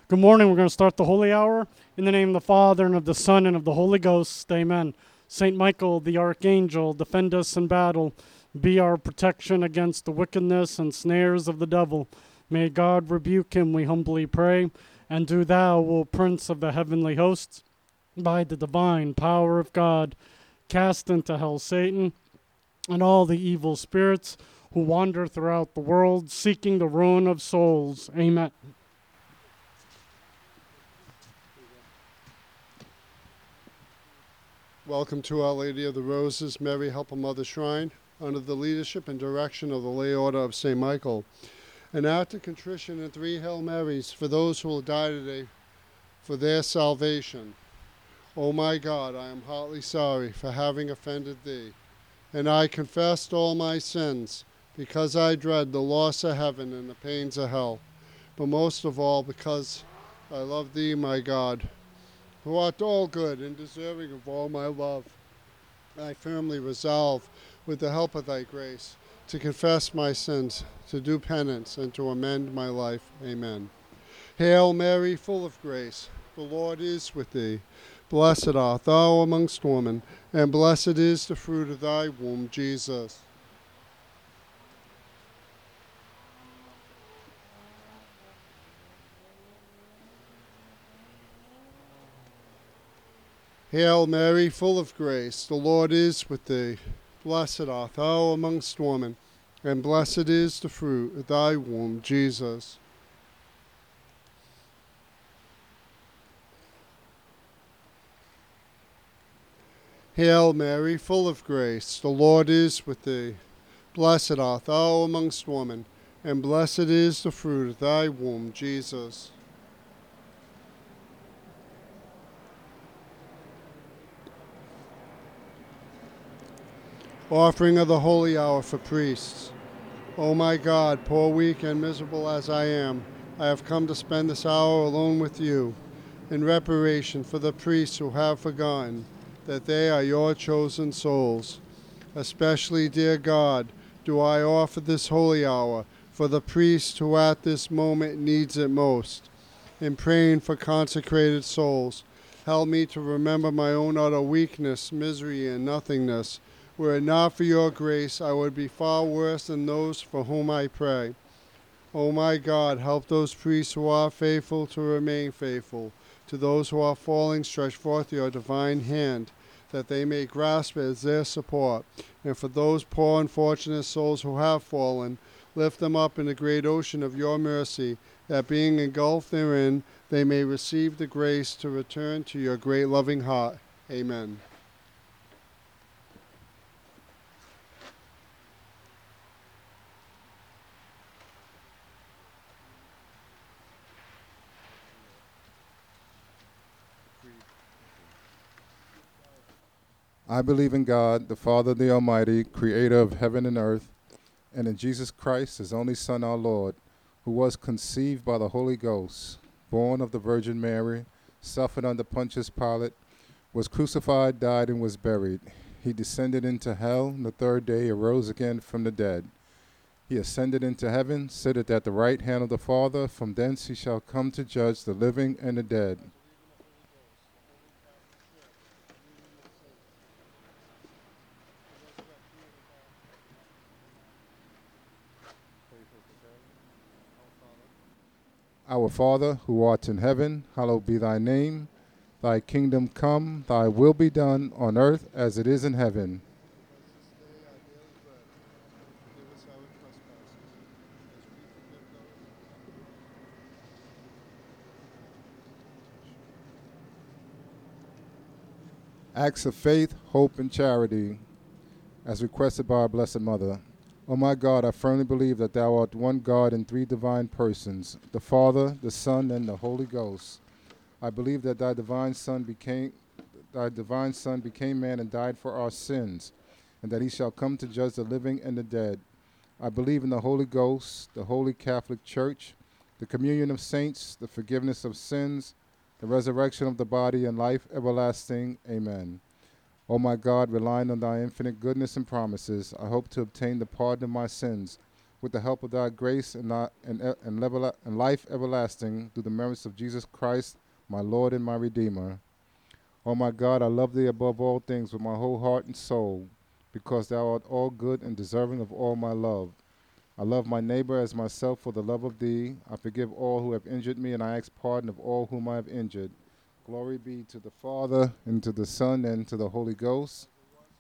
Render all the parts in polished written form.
Good morning. We're going to start the Holy Hour in the name of the Father, and of the Son, and of the Holy Ghost. Amen. Saint Michael, the Archangel, defend us in battle. Be our protection against the wickedness and snares of the devil. May God rebuke him, we humbly pray. And do thou, O Prince of the heavenly hosts, by the divine power of God, cast into hell Satan and all the evil spirits who wander throughout the world, seeking the ruin of souls. Amen. Welcome to Our Lady of the Roses, Mary Help of Mother Shrine, under the leadership and direction of the Lay Order of St. Michael. An act of contrition and 3 Hail Marys for those who will die today for their salvation. O my God, I am heartily sorry for having offended thee, and I confessed all my sins, because I dread the loss of heaven and the pains of hell, but most of all because I love thee, my God, who art all good and deserving of all my love. I firmly resolve, with the help of thy grace, to confess my sins, to do penance, and to amend my life. Amen. Hail Mary, full of grace, the Lord is with thee. Blessed art thou amongst women, and blessed is the fruit of thy womb, Jesus. Hail Mary, full of grace, the Lord is with thee. Blessed art thou amongst women, and blessed is the fruit of thy womb, Jesus. Hail Mary, full of grace, the Lord is with thee. Blessed art thou amongst women, and blessed is the fruit of thy womb, Jesus. Offering of the Holy Hour for priests. O my God, poor, weak, and miserable as I am, I have come to spend this hour alone with you, in reparation for the priests who have forgotten that they are your chosen souls. Especially, dear God, do I offer this holy hour for the priest who at this moment needs it most. In praying for consecrated souls, help me to remember my own utter weakness, misery, and nothingness. Were it not for your grace, I would be far worse than those for whom I pray. O my God, help those priests who are faithful to remain faithful. To those who are falling, stretch forth your divine hand, that they may grasp it as their support. And for those poor unfortunate souls who have fallen, lift them up in the great ocean of your mercy, that being engulfed therein, they may receive the grace to return to your great loving heart. Amen. I believe in God, the Father, the Almighty, creator of heaven and earth, and in Jesus Christ, his only Son, our Lord, who was conceived by the Holy Ghost, born of the Virgin Mary, suffered under Pontius Pilate, was crucified, died, and was buried. He descended into hell, and the third day arose again from the dead. He ascended into heaven, sitteth at the right hand of the Father. From thence he shall come to judge the living and the dead. Our Father, who art in heaven, hallowed be thy name. Thy kingdom come, thy will be done on earth as it is in heaven. This day our daily bread, and forgive us our trespasses, as we forgive those who Acts of faith, hope, and charity, as requested by our Blessed Mother. O my God, I firmly believe that thou art one God in 3 divine persons, the Father, the Son, and the Holy Ghost. I believe that thy divine Son became man and died for our sins, and that he shall come to judge the living and the dead. I believe in the Holy Ghost, the Holy Catholic Church, the communion of saints, the forgiveness of sins, the resurrection of the body, and life everlasting. Amen. O my God, relying on thy infinite goodness and promises, I hope to obtain the pardon of my sins with the help of thy grace and life everlasting through the merits of Jesus Christ, my Lord and my Redeemer. O my God, I love thee above all things with my whole heart and soul, because thou art all good and deserving of all my love. I love my neighbor as myself for the love of thee. I forgive all who have injured me, and I ask pardon of all whom I have injured. Glory be to the Father, and to the Son, and to the Holy Ghost.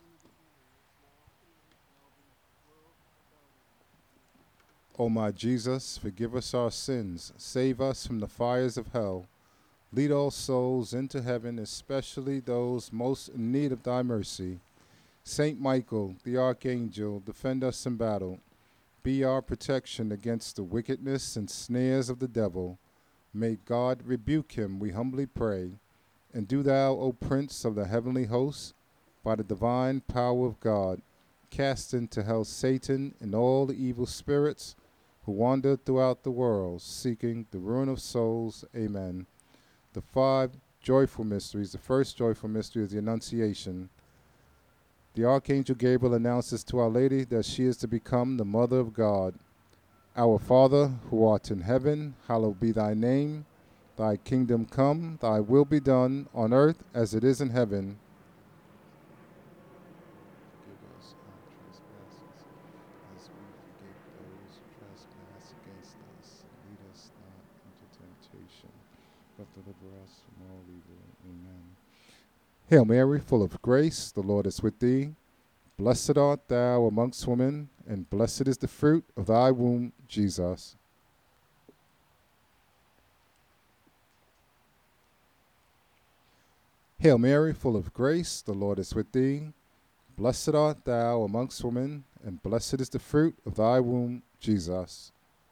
O my Jesus, forgive us our sins, save us from the fires of hell. Lead all souls into heaven, especially those most in need of thy mercy. Saint Michael, the archangel, defend us in battle. Be our protection against the wickedness and snares of the devil. May God rebuke him, we humbly pray. And do thou, O Prince of the heavenly hosts, by the divine power of God, cast into hell Satan and all the evil spirits who wander throughout the world, seeking the ruin of souls. Amen. The 5 joyful mysteries. The first joyful mystery is the Annunciation. The Archangel Gabriel announces to Our Lady that she is to become the Mother of God. Our Father, who art in heaven, hallowed be thy name. Thy kingdom come, thy will be done, on earth as it is in heaven. Forgive us our trespasses, as we forgive those who trespass against us. Lead us not into temptation, but deliver us from all evil. Amen. Hail Mary, full of grace, the Lord is with thee. Blessed art thou amongst women, and blessed is the fruit of thy womb, Jesus. Hail Mary, full of grace, the Lord is with thee. Blessed art thou amongst women, and blessed is the fruit of thy womb, Jesus.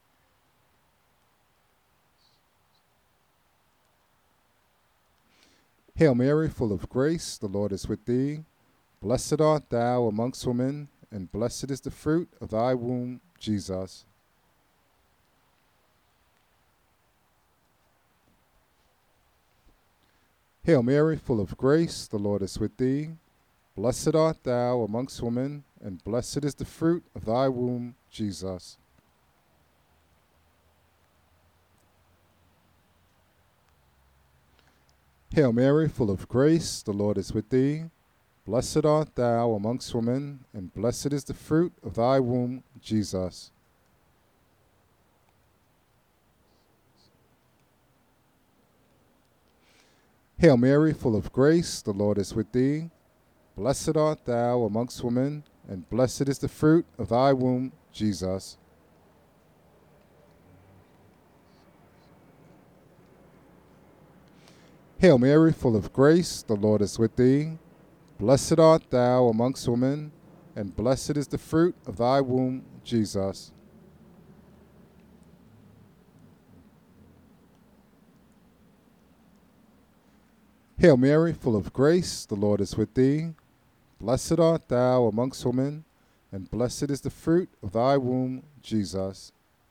Hail Mary, full of grace, the Lord is with thee. Blessed art thou amongst women, and blessed is the fruit of thy womb, Jesus. Hail Mary, full of grace, the Lord is with thee. Blessed art thou amongst women, and blessed is the fruit of thy womb, Jesus. Hail Mary, full of grace, the Lord is with thee. Blessed art thou amongst women, and blessed is the fruit of thy womb, Jesus. Hail Mary, full of grace, the Lord is with thee. Blessed art thou amongst women, and blessed is the fruit of thy womb, Jesus. Hail Mary, full of grace, the Lord is with thee. Blessed art thou amongst women, and blessed is the fruit of thy womb, Jesus. Hail Mary, full of grace, the Lord is with thee. Blessed art thou amongst women, and blessed is the fruit of thy womb, Jesus.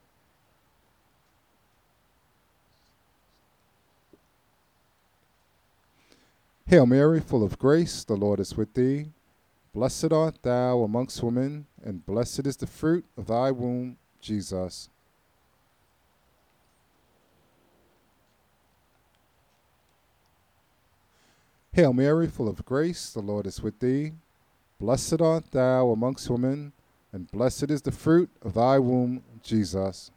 Hail Mary, full of grace, the Lord is with thee. Blessed art thou amongst women, and blessed is the fruit of thy womb, Jesus. Hail Mary, full of grace, the Lord is with thee. Blessed art thou amongst women, and blessed is the fruit of thy womb, Jesus.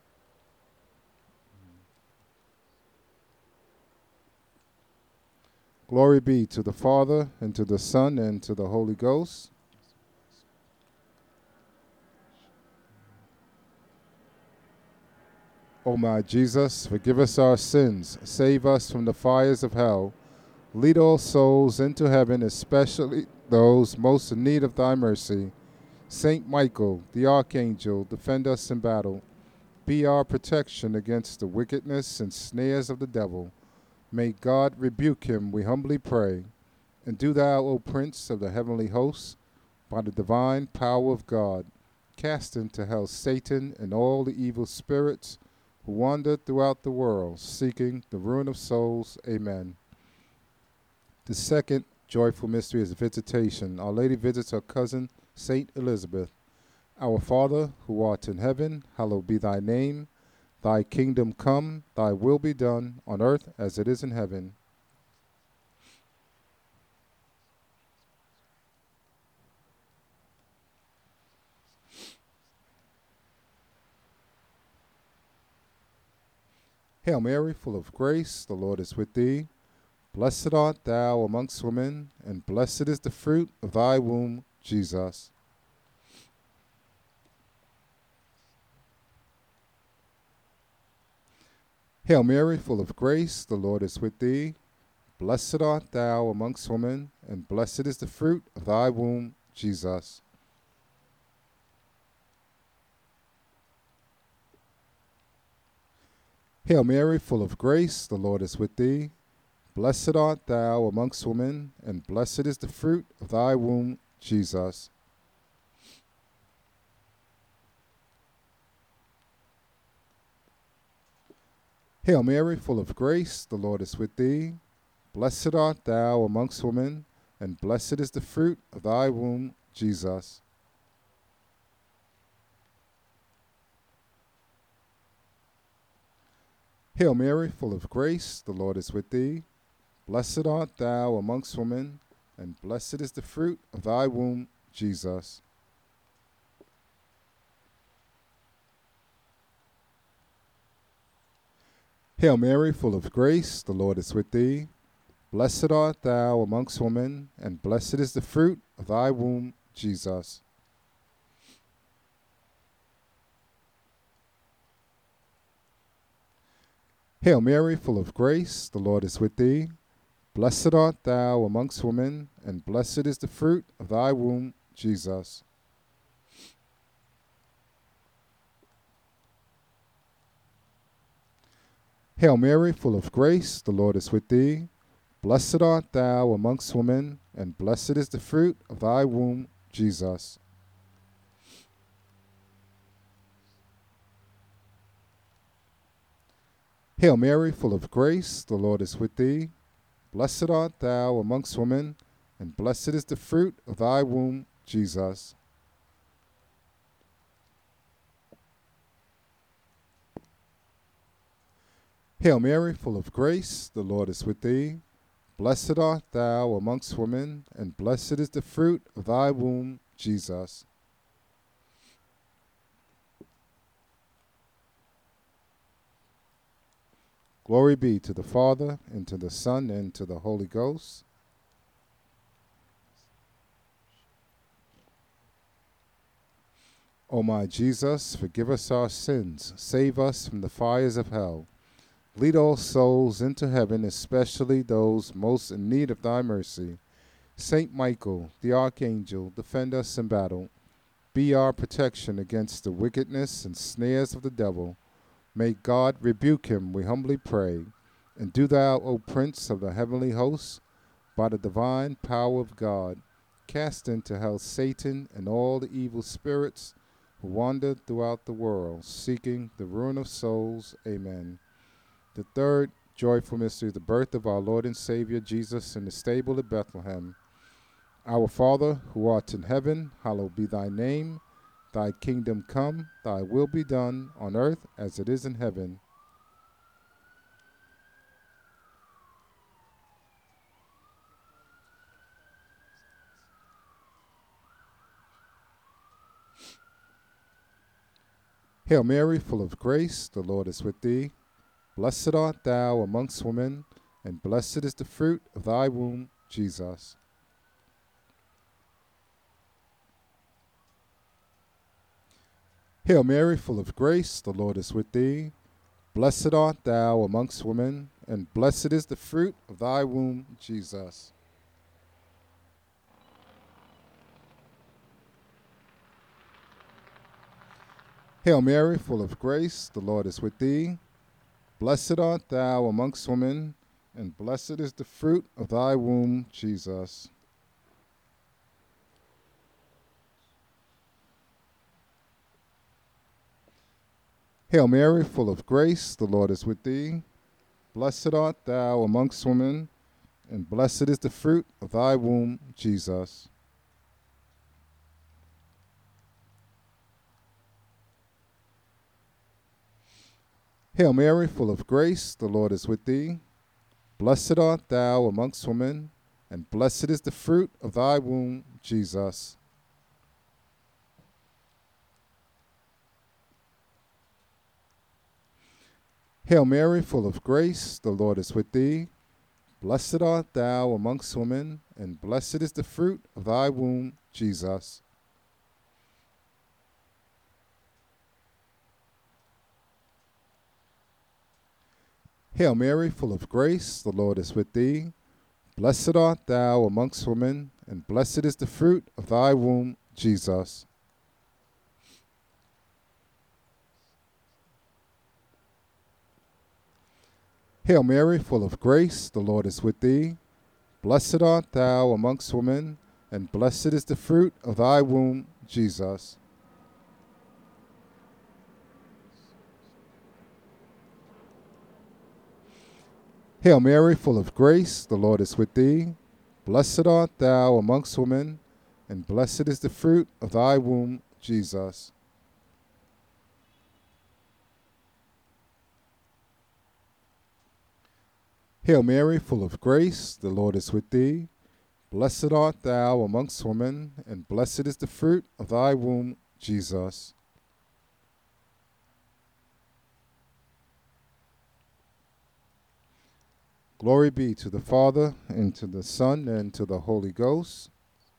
Glory be to the Father, and to the Son, and to the Holy Ghost. O my Jesus, forgive us our sins, save us from the fires of hell. Lead all souls into heaven, especially those most in need of thy mercy. Saint Michael, the archangel, defend us in battle. Be our protection against the wickedness and snares of the devil. May God rebuke him, we humbly pray. And do thou, O Prince of the heavenly hosts, by the divine power of God, cast into hell Satan and all the evil spirits who wander throughout the world, seeking the ruin of souls. Amen. The second joyful mystery is visitation. Our Lady visits her cousin, Saint Elizabeth. Our Father, who art in heaven, hallowed be thy name. Thy kingdom come, thy will be done, on earth as it is in heaven. Hail Mary, full of grace, the Lord is with thee. Blessed art thou amongst women, and blessed is the fruit of thy womb, Jesus. Hail Mary, full of grace, the Lord is with thee. Blessed art thou amongst women, and blessed is the fruit of thy womb, Jesus. Hail Mary, full of grace, the Lord is with thee. Blessed art thou amongst women, and blessed is the fruit of thy womb, Jesus. Hail Mary, full of grace, the Lord is with thee. Blessed art thou amongst women, and blessed is the fruit of thy womb, Jesus. Hail Mary, full of grace, the Lord is with thee. Blessed art thou amongst women, and blessed is the fruit of thy womb, Jesus. Hail Mary, full of grace, the Lord is with thee. Blessed art thou amongst women, and blessed is the fruit of thy womb, Jesus. Hail Mary, full of grace, the Lord is with thee. Blessed art thou amongst women, and blessed is the fruit of thy womb, Jesus. Hail Mary, full of grace, the Lord is with thee. Blessed art thou amongst women, and blessed is the fruit of thy womb, Jesus. Hail Mary, full of grace, the Lord is with thee. Blessed art thou amongst women, and blessed is the fruit of thy womb, Jesus. Hail Mary, full of grace, the Lord is with thee. Blessed art thou amongst women, and blessed is the fruit of thy womb, Jesus. Glory be to the Father, and to the Son, and to the Holy Ghost. O my Jesus, forgive us our sins, save us from the fires of hell. Lead all souls into heaven, especially those most in need of thy mercy. Saint Michael, the Archangel, defend us in battle. Be our protection against the wickedness and snares of the devil. May God rebuke him, we humbly pray. And do thou, O Prince of the heavenly hosts, by the divine power of God, cast into hell Satan and all the evil spirits who wander throughout the world, seeking the ruin of souls. Amen. The third joyful mystery, the birth of our Lord and Savior Jesus in the stable of Bethlehem. Our Father, who art in heaven, hallowed be thy name. Thy kingdom come, thy will be done, on earth as it is in heaven. Hail Mary, full of grace, the Lord is with thee. Blessed art thou amongst women, and blessed is the fruit of thy womb, Jesus. Hail Mary, full of grace, the Lord is with thee. Blessed art thou amongst women, and blessed is the fruit of thy womb, Jesus. Hail Mary, full of grace, the Lord is with thee. Blessed art thou amongst women, and blessed is the fruit of thy womb, Jesus. Hail Mary, full of grace, the Lord is with thee. Blessed art thou amongst women, and blessed is the fruit of thy womb, Jesus. Hail Mary, full of grace, the Lord is with thee. Blessed art thou amongst women, and blessed is the fruit of thy womb, Jesus. Hail Mary, full of grace, the Lord is with thee. Blessed art thou amongst women, and blessed is the fruit of thy womb, Jesus. Hail Mary, full of grace, the Lord is with thee. Blessed art thou amongst women, and blessed is the fruit of thy womb, Jesus. Hail Mary, full of grace, the Lord is with thee. Blessed art thou amongst women, and blessed is the fruit of thy womb, Jesus. Hail Mary, full of grace, the Lord is with thee. Blessed art thou amongst women, and blessed is the fruit of thy womb, Jesus. Hail Mary, full of grace, the Lord is with thee. Blessed art thou amongst women, and blessed is the fruit of thy womb, Jesus. Glory be to the Father, and to the Son, and to the Holy Ghost.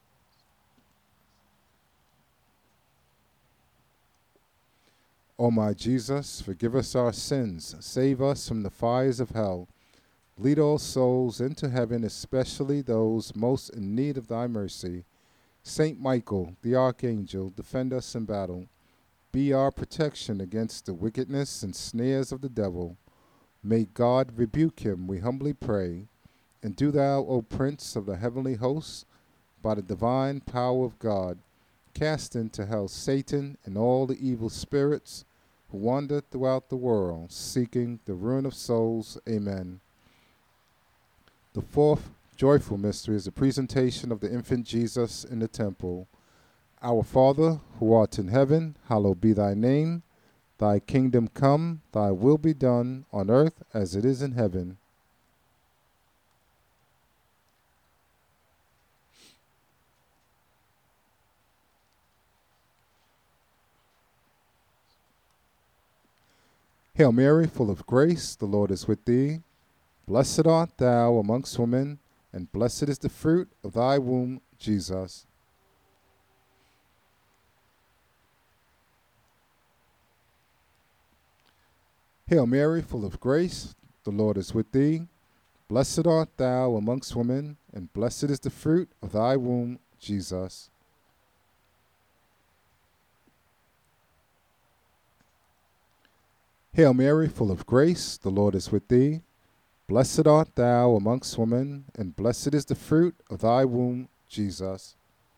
O my Jesus, forgive us our sins, save us from the fires of hell. Lead all souls into heaven, especially those most in need of thy mercy. Saint Michael, the Archangel, defend us in battle. Be our protection against the wickedness and snares of the devil. May God rebuke him, we humbly pray. And do thou, O Prince of the heavenly hosts, by the divine power of God, cast into hell Satan and all the evil spirits who wander throughout the world, seeking the ruin of souls. Amen. The fourth joyful mystery is the presentation of the infant Jesus in the temple. Our Father, who art in heaven, hallowed be thy name. Thy kingdom come, thy will be done, on earth as it is in heaven. Hail Mary, full of grace, the Lord is with thee. Blessed art thou amongst women, and blessed is the fruit of thy womb, Jesus. Hail Mary, full of grace, the Lord is with thee. Blessed art thou amongst women, and blessed is the fruit of thy womb, Jesus. Hail Mary, full of grace, the Lord is with thee. Blessed art thou amongst women, and blessed is the fruit of thy womb, Jesus.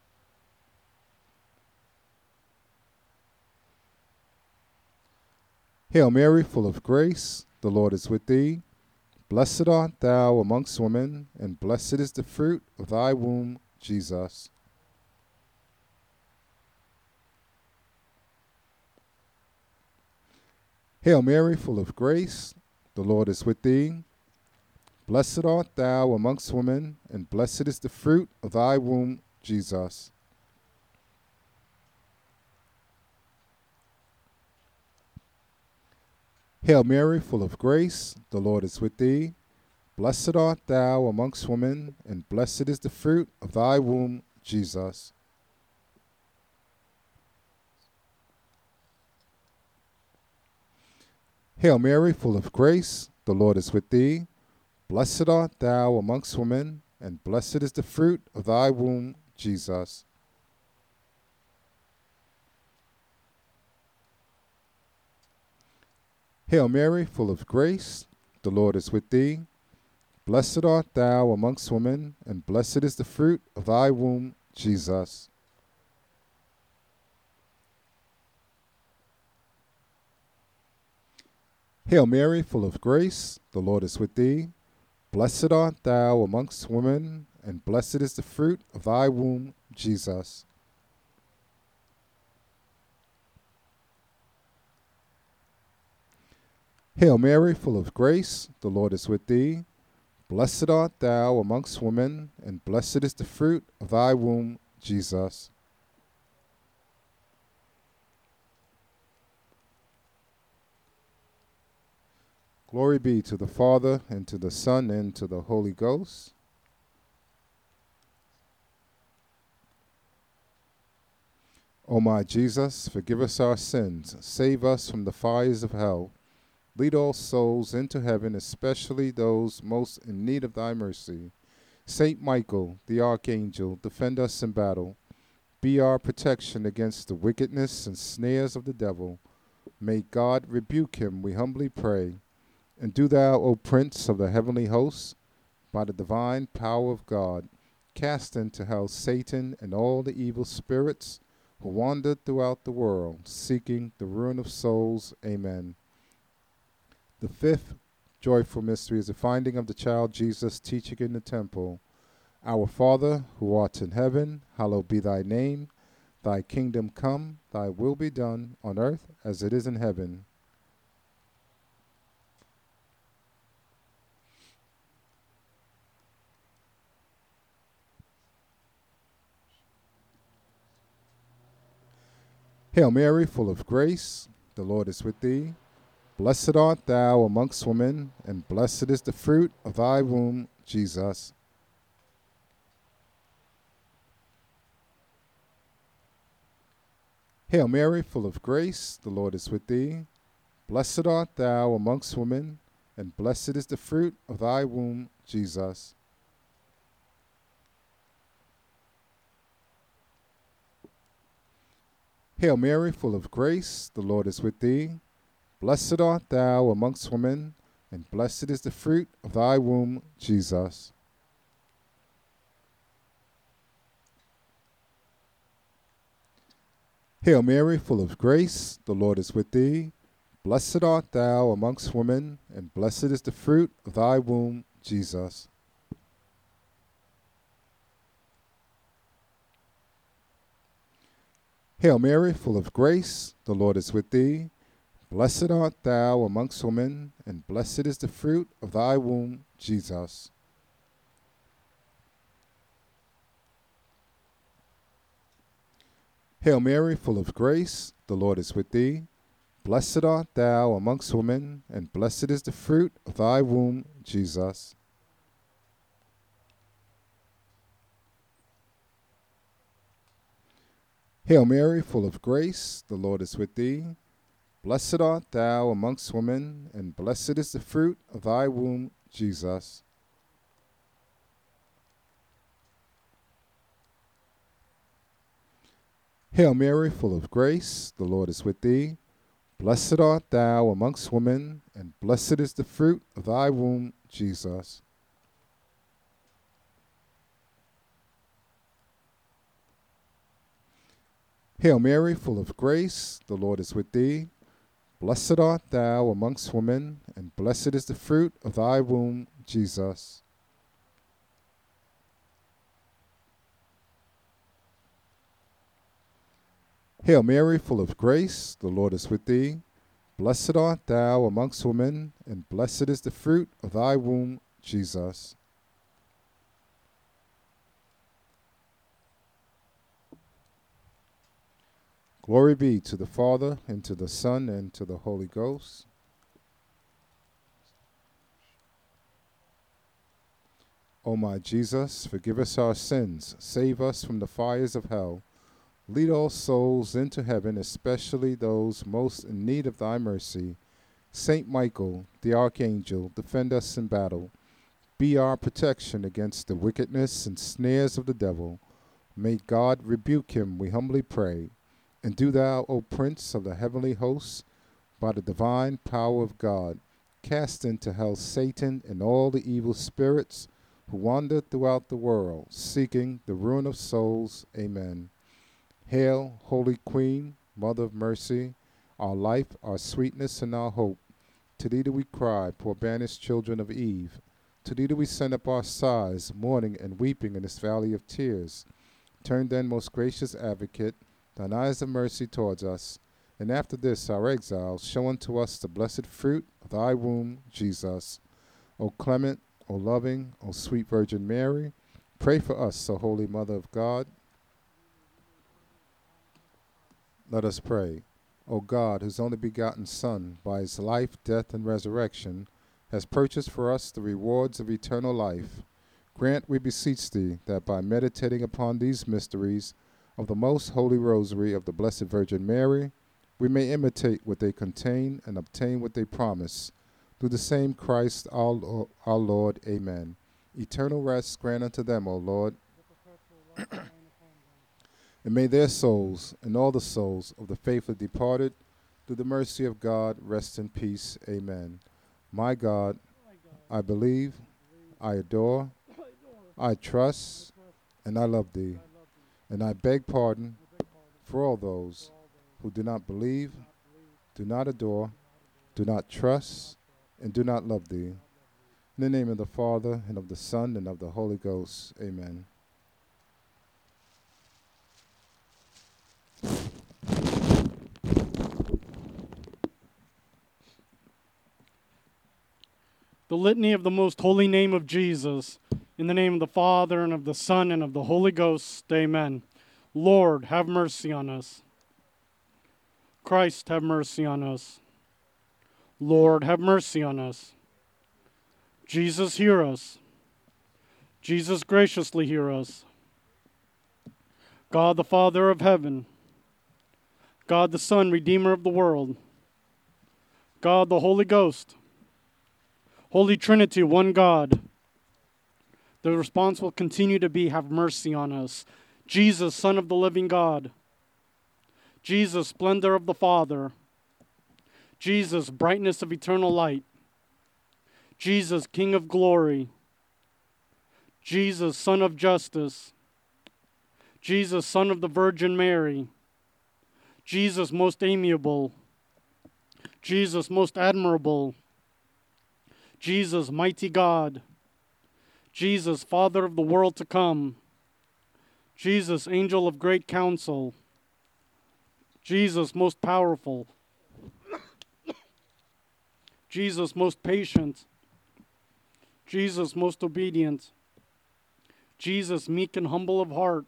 Hail Mary, full of grace, the Lord is with thee. Blessed art thou amongst women, and blessed is the fruit of thy womb, Jesus. Hail Mary, full of grace, the Lord is with thee. Blessed art thou amongst women, and blessed is the fruit of thy womb, Jesus. Hail Mary, full of grace, the Lord is with thee. Blessed art thou amongst women, and blessed is the fruit of thy womb, Jesus. Hail Mary, full of grace, the Lord is with thee. Blessed art thou amongst women, and blessed is the fruit of thy womb, Jesus. Hail Mary, full of grace, the Lord is with thee. Blessed art thou amongst women, and blessed is the fruit of thy womb, Jesus. Hail Mary, full of grace, the Lord is with thee. Blessed art thou amongst women, and blessed is the fruit of thy womb, Jesus. Hail Mary, full of grace, the Lord is with thee. Blessed art thou amongst women, and blessed is the fruit of thy womb, Jesus. Glory be to the Father, and to the Son, and to the Holy Ghost. O my Jesus, forgive us our sins, save us from the fires of hell. Lead all souls into heaven, especially those most in need of thy mercy. Saint Michael, the archangel, defend us in battle. Be our protection against the wickedness and snares of the devil. May God rebuke him, we humbly pray. And do thou, O Prince of the heavenly hosts, by the divine power of God, cast into hell Satan and all the evil spirits who wander throughout the world, seeking the ruin of souls. Amen. The fifth joyful mystery is the finding of the child Jesus teaching in the temple. Our Father, who art in heaven, hallowed be thy name. Thy kingdom come, thy will be done, on earth as it is in heaven. Hail Mary, full of grace, the Lord is with thee. Blessed art thou amongst women, and blessed is the fruit of thy womb, Jesus. Hail Mary, full of grace, the Lord is with thee. Blessed art thou amongst women, and blessed is the fruit of thy womb, Jesus. Hail Mary, full of grace, the Lord is with thee. Blessed art thou amongst women, and blessed is the fruit of thy womb, Jesus. Hail Mary, full of grace, the Lord is with thee. Blessed art thou amongst women, and blessed is the fruit of thy womb, Jesus. Hail Mary, full of grace, the Lord is with thee. Blessed art thou amongst women, and blessed is the fruit of thy womb, Jesus. Hail Mary, full of grace, the Lord is with thee. Blessed art thou amongst women, and blessed is the fruit of thy womb, Jesus. Hail Mary, full of grace, the Lord is with thee. Blessed art thou amongst women, and blessed is the fruit of thy womb, Jesus. Hail Mary, full of grace, the Lord is with thee. Blessed art thou amongst women, and blessed is the fruit of thy womb, Jesus. Hail Mary, full of grace, the Lord is with thee. Blessed art thou amongst women, and blessed is the fruit of thy womb, Jesus. Hail Mary, full of grace, the Lord is with thee. Blessed art thou amongst women, and blessed is the fruit of thy womb, Jesus. Glory be to the Father, and to the Son, and to the Holy Ghost. O my Jesus, forgive us our sins, save us from the fires of hell. Lead all souls into heaven, especially those most in need of thy mercy. Saint Michael, the archangel, defend us in battle. Be our protection against the wickedness and snares of the devil. May God rebuke him, we humbly pray. And do thou, O Prince of the heavenly hosts, by the divine power of God, cast into hell Satan and all the evil spirits who wander throughout the world, seeking the ruin of souls. Amen. Hail, Holy Queen, Mother of Mercy, our life, our sweetness, and our hope. To thee do we cry, poor banished children of Eve. To thee do we send up our sighs, mourning and weeping in this valley of tears. Turn then, most gracious Advocate, thine eyes of mercy towards us, And after this our exile, show unto us the blessed fruit of thy womb, Jesus. O clement, O loving, O sweet Virgin Mary, pray for us, O Holy Mother of God. Let us pray. O God, whose only begotten Son, by his life, death, and resurrection, has purchased for us the rewards of eternal life, grant, we beseech thee, that by meditating upon these mysteries of the most holy rosary of the Blessed Virgin Mary, we may imitate what they contain and obtain what they promise. Through the same Christ our Lord. Amen. Eternal rest grant unto them, O Lord. And may their souls and all the souls of the faithfully departed, through the mercy of God, rest in peace. Amen. My God, I believe, I adore, I trust, and I love thee. And I beg pardon for all those who do not believe, do not adore, do not trust, and do not love thee. In the name of the Father, and of the Son, and of the Holy Ghost. Amen. The litany of the most holy name of Jesus. In the name of the Father, and of the Son, and of the Holy Ghost. Amen. Lord, have mercy on us. Christ, have mercy on us. Lord, have mercy on us. Jesus, hear us. Jesus, graciously hear us. God, the Father of heaven. God, the Son, Redeemer of the world. God, the Holy Ghost. Holy Trinity, one God. The response will continue to be, have mercy on us. Jesus, Son of the living God. Jesus, splendor of the Father. Jesus, brightness of eternal light. Jesus, King of glory. Jesus, Son of justice. Jesus, Son of the Virgin Mary. Jesus, most amiable. Jesus, most admirable. Jesus, mighty God. Jesus, Father of the world to come. Jesus, angel of great counsel. Jesus, most powerful. Jesus, most patient. Jesus, most obedient. Jesus, meek and humble of heart.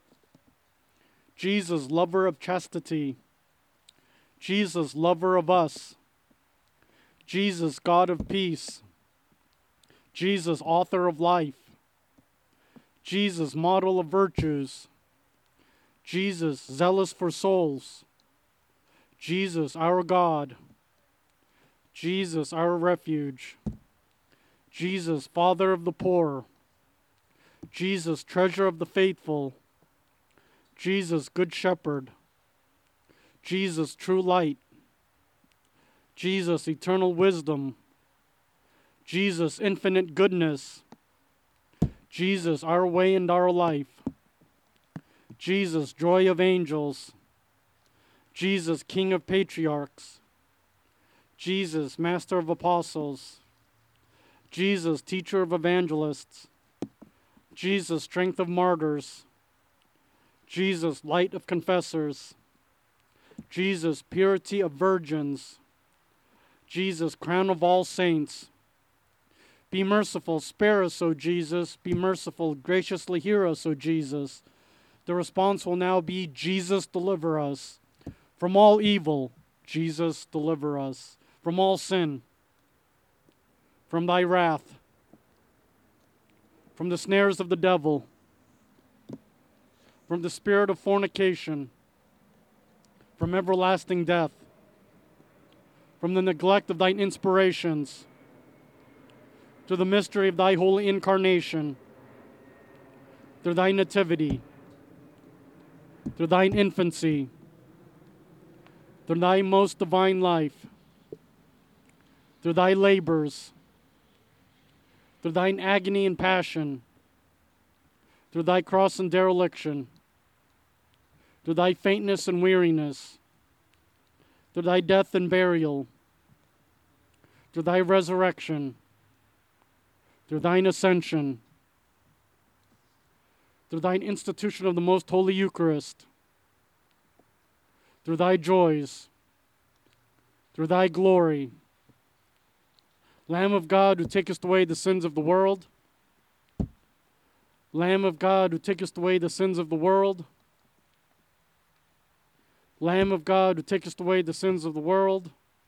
Jesus, lover of chastity. Jesus, lover of us. Jesus, God of peace. Jesus, author of life. Jesus, model of virtues. Jesus, zealous for souls. Jesus, our God. Jesus, our refuge. Jesus, Father of the poor. Jesus, treasure of the faithful. Jesus, good shepherd. Jesus, true light. Jesus, eternal wisdom. Jesus, infinite goodness. Jesus, our way and our life. Jesus, joy of angels. Jesus, King of patriarchs. Jesus, master of apostles. Jesus, teacher of evangelists. Jesus, strength of martyrs. Jesus, light of confessors. Jesus, purity of virgins. Jesus, crown of all saints. Be merciful, spare us, O Jesus. Be merciful, graciously hear us, O Jesus. The response will now be, Jesus, deliver us. From all evil, Jesus, deliver us. From all sin. From thy wrath. From the snares of the devil. From the spirit of fornication. From everlasting death. From the neglect of thine inspirations. To the mystery of thy holy incarnation, through thy nativity, through thine infancy, through thy most divine life, through thy labors, through thine agony and passion, through thy cross and dereliction, through thy faintness and weariness, through thy death and burial, through thy resurrection, through thine ascension, through thine institution of the most holy Eucharist, through thy joys, through thy glory. Lamb of God, who takest away the sins of the world. Lamb of God, who takest away the sins of the world. Lamb of God, who takest away the sins of the world.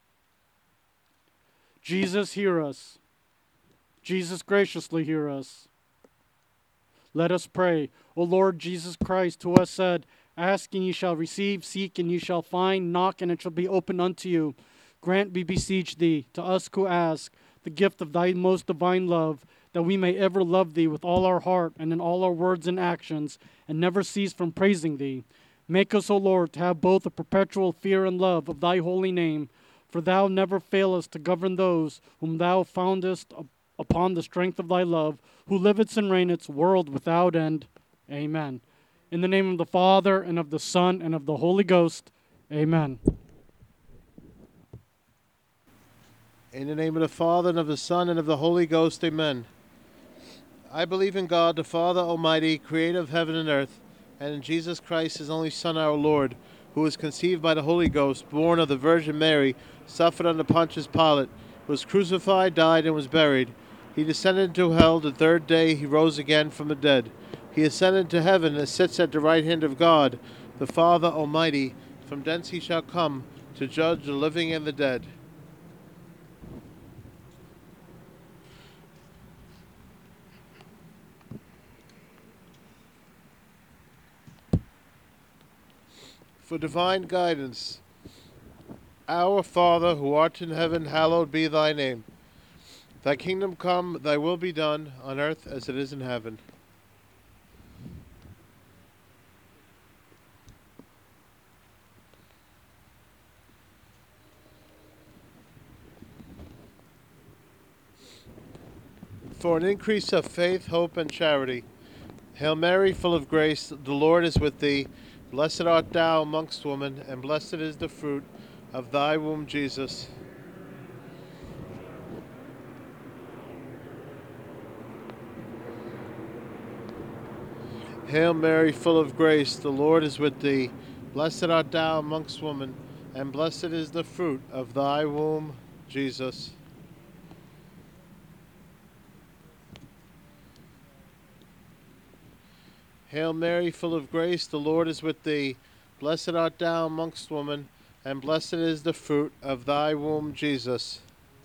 Jesus, hear us. Jesus, graciously hear us. Let us pray. O Lord Jesus Christ, who hast said, ask and ye shall receive, seek and ye shall find, knock and it shall be opened unto you. Grant, we beseech thee, to us who ask, the gift of thy most divine love, that we may ever love thee with all our heart and in all our words and actions, and never cease from praising thee. Make us, O Lord, to have both a perpetual fear and love of thy holy name, for thou never failest to govern those whom thou foundest upon the strength of thy love, who livest and reignest world without end. Amen. In the name of the Father, and of the Son, and of the Holy Ghost. Amen. In the name of the Father, and of the Son, and of the Holy Ghost. Amen. I believe in God, the Father Almighty, creator of heaven and earth, and in Jesus Christ, his only Son, our Lord, who was conceived by the Holy Ghost, born of the Virgin Mary, suffered under Pontius Pilate, was crucified, died, and was buried. He descended into hell. The third day he rose again from the dead. He ascended to heaven and sits at the right hand of God, the Father Almighty. From thence he shall come to judge the living and the dead. For divine guidance, Our Father, who art in heaven, hallowed be thy name. Thy kingdom come, thy will be done, on earth as it is in heaven. For an increase of faith, hope, and charity. Hail Mary, full of grace, the Lord is with thee. Blessed art thou amongst women, and blessed is the fruit of thy womb, Jesus. Hail Mary, full of grace, the Lord is with thee. Blessed art thou amongst women, and blessed is the fruit of thy womb, Jesus. Hail Mary, full of grace, the Lord is with thee. Blessed art thou amongst women, and blessed is the fruit of thy womb, Jesus.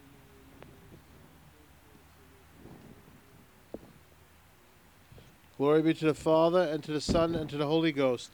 Glory be to the Father, and to the Son, and to the Holy Ghost.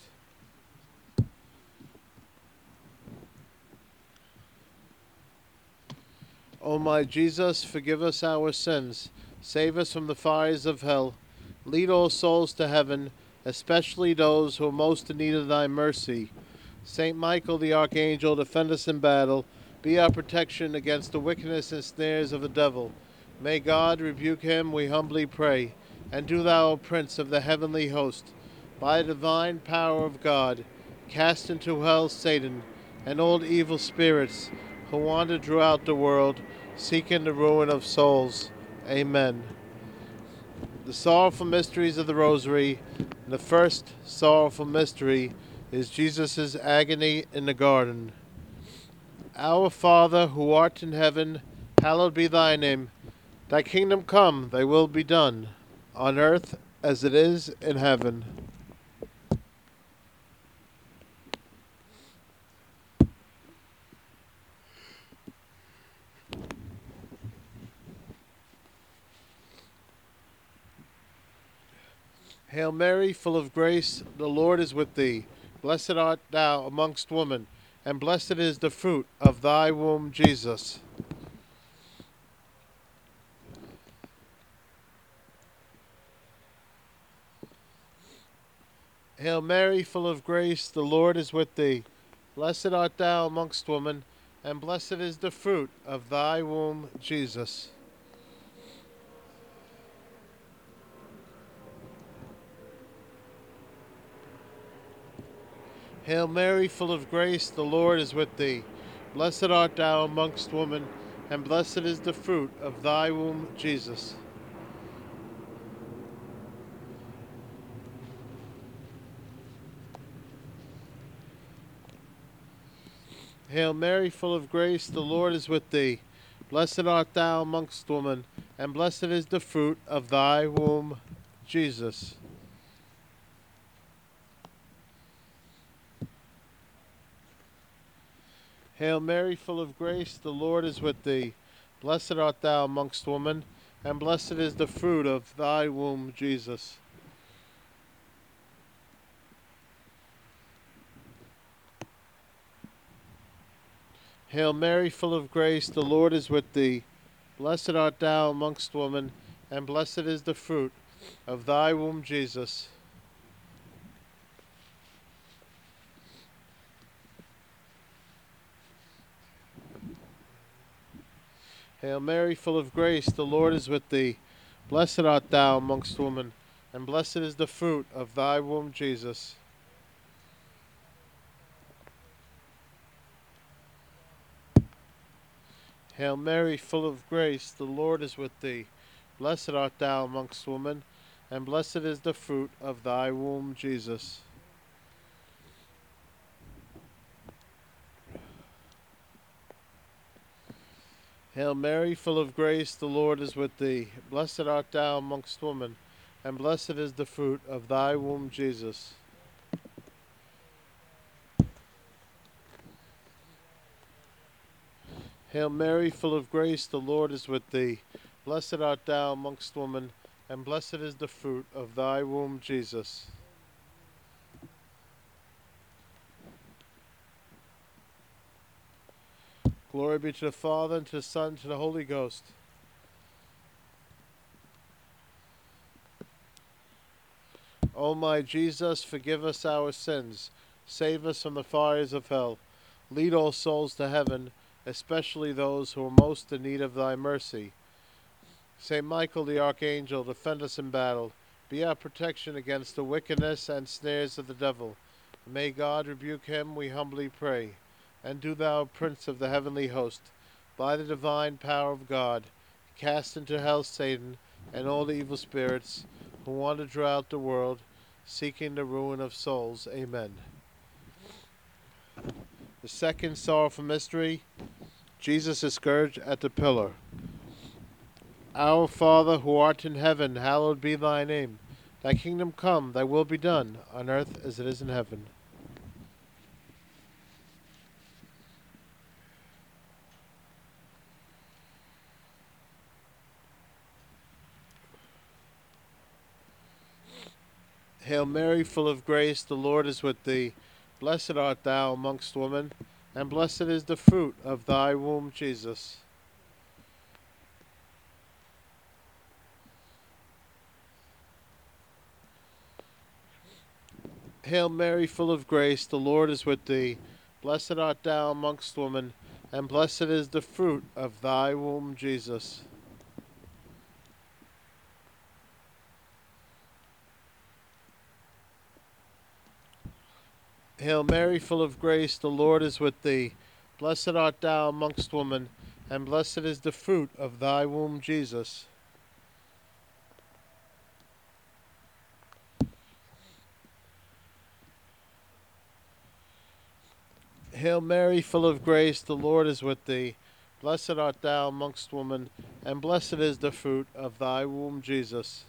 O my Jesus, forgive us our sins, save us from the fires of hell, lead all souls to heaven, especially those who are most in need of thy mercy. Saint Michael the Archangel, defend us in battle, be our protection against the wickedness and snares of the devil. May God rebuke him, we humbly pray. And do thou, O Prince of the heavenly host, by the divine power of God, cast into hell Satan and all evil spirits who wander throughout the world, seeking the ruin of souls. Amen. The sorrowful mysteries of the Rosary. The first sorrowful mystery is Jesus' agony in the garden. Our Father, who art in heaven, hallowed be thy name. Thy kingdom come, thy will be done, on earth as it is in heaven. Hail Mary, full of grace, the Lord is with thee. Blessed art thou amongst women, and blessed is the fruit of thy womb, Jesus. Hail Mary, full of grace, the Lord is with thee. Blessed art thou amongst women, and blessed is the fruit of thy womb, Jesus. Hail Mary, full of grace, the Lord is with thee. Blessed art thou amongst women, and blessed is the fruit of thy womb, Jesus. Hail Mary, full of grace, the Lord is with thee. Blessed art thou amongst women, and blessed is the fruit of thy womb, Jesus. Hail Mary, full of grace, the Lord is with thee. Blessed art thou amongst women, and blessed is the fruit of thy womb, Jesus. Hail Mary, full of grace, the Lord is with thee. Blessed art thou amongst women, and blessed is the fruit of thy womb, Jesus. Hail Mary, full of grace, the Lord is with thee. Blessed art thou amongst women, and blessed is the fruit of thy womb, Jesus. Hail Mary, full of grace, the Lord is with thee. Blessed art thou amongst women, and blessed is the fruit of thy womb, Jesus. Hail Mary, full of grace, the Lord is with thee. Blessed art thou amongst women, and blessed is the fruit of thy womb, Jesus. Hail Mary, full of grace, the Lord is with thee. Blessed art thou amongst women, and blessed is the fruit of thy womb, Jesus. Glory be to the Father, and to the Son, and to the Holy Ghost. O my Jesus, forgive us our sins. Save us from the fires of hell. Lead all souls to heaven, especially those who are most in need of thy mercy. Saint Michael the Archangel, defend us in battle. Be our protection against the wickedness and snares of the devil. May God rebuke him, we humbly pray. And do thou, Prince of the heavenly host, by the divine power of God, cast into hell Satan and all the evil spirits who wander throughout the world, seeking the ruin of souls. Amen. The second sorrowful mystery, Jesus is scourged at the pillar. Our Father, who art in heaven, hallowed be thy name. Thy kingdom come, thy will be done, on earth as it is in heaven. Hail Mary, full of grace, the Lord is with thee. Blessed art thou amongst women, and blessed is the fruit of thy womb, Jesus. Hail Mary, full of grace, the Lord is with thee. Blessed art thou amongst women, and blessed is the fruit of thy womb, Jesus. Hail Mary, full of grace, the Lord is with thee. Blessed art thou amongst women, and blessed is the fruit of thy womb, Jesus. Hail Mary, full of grace, the Lord is with thee. Blessed art thou amongst women, and blessed is the fruit of thy womb, Jesus.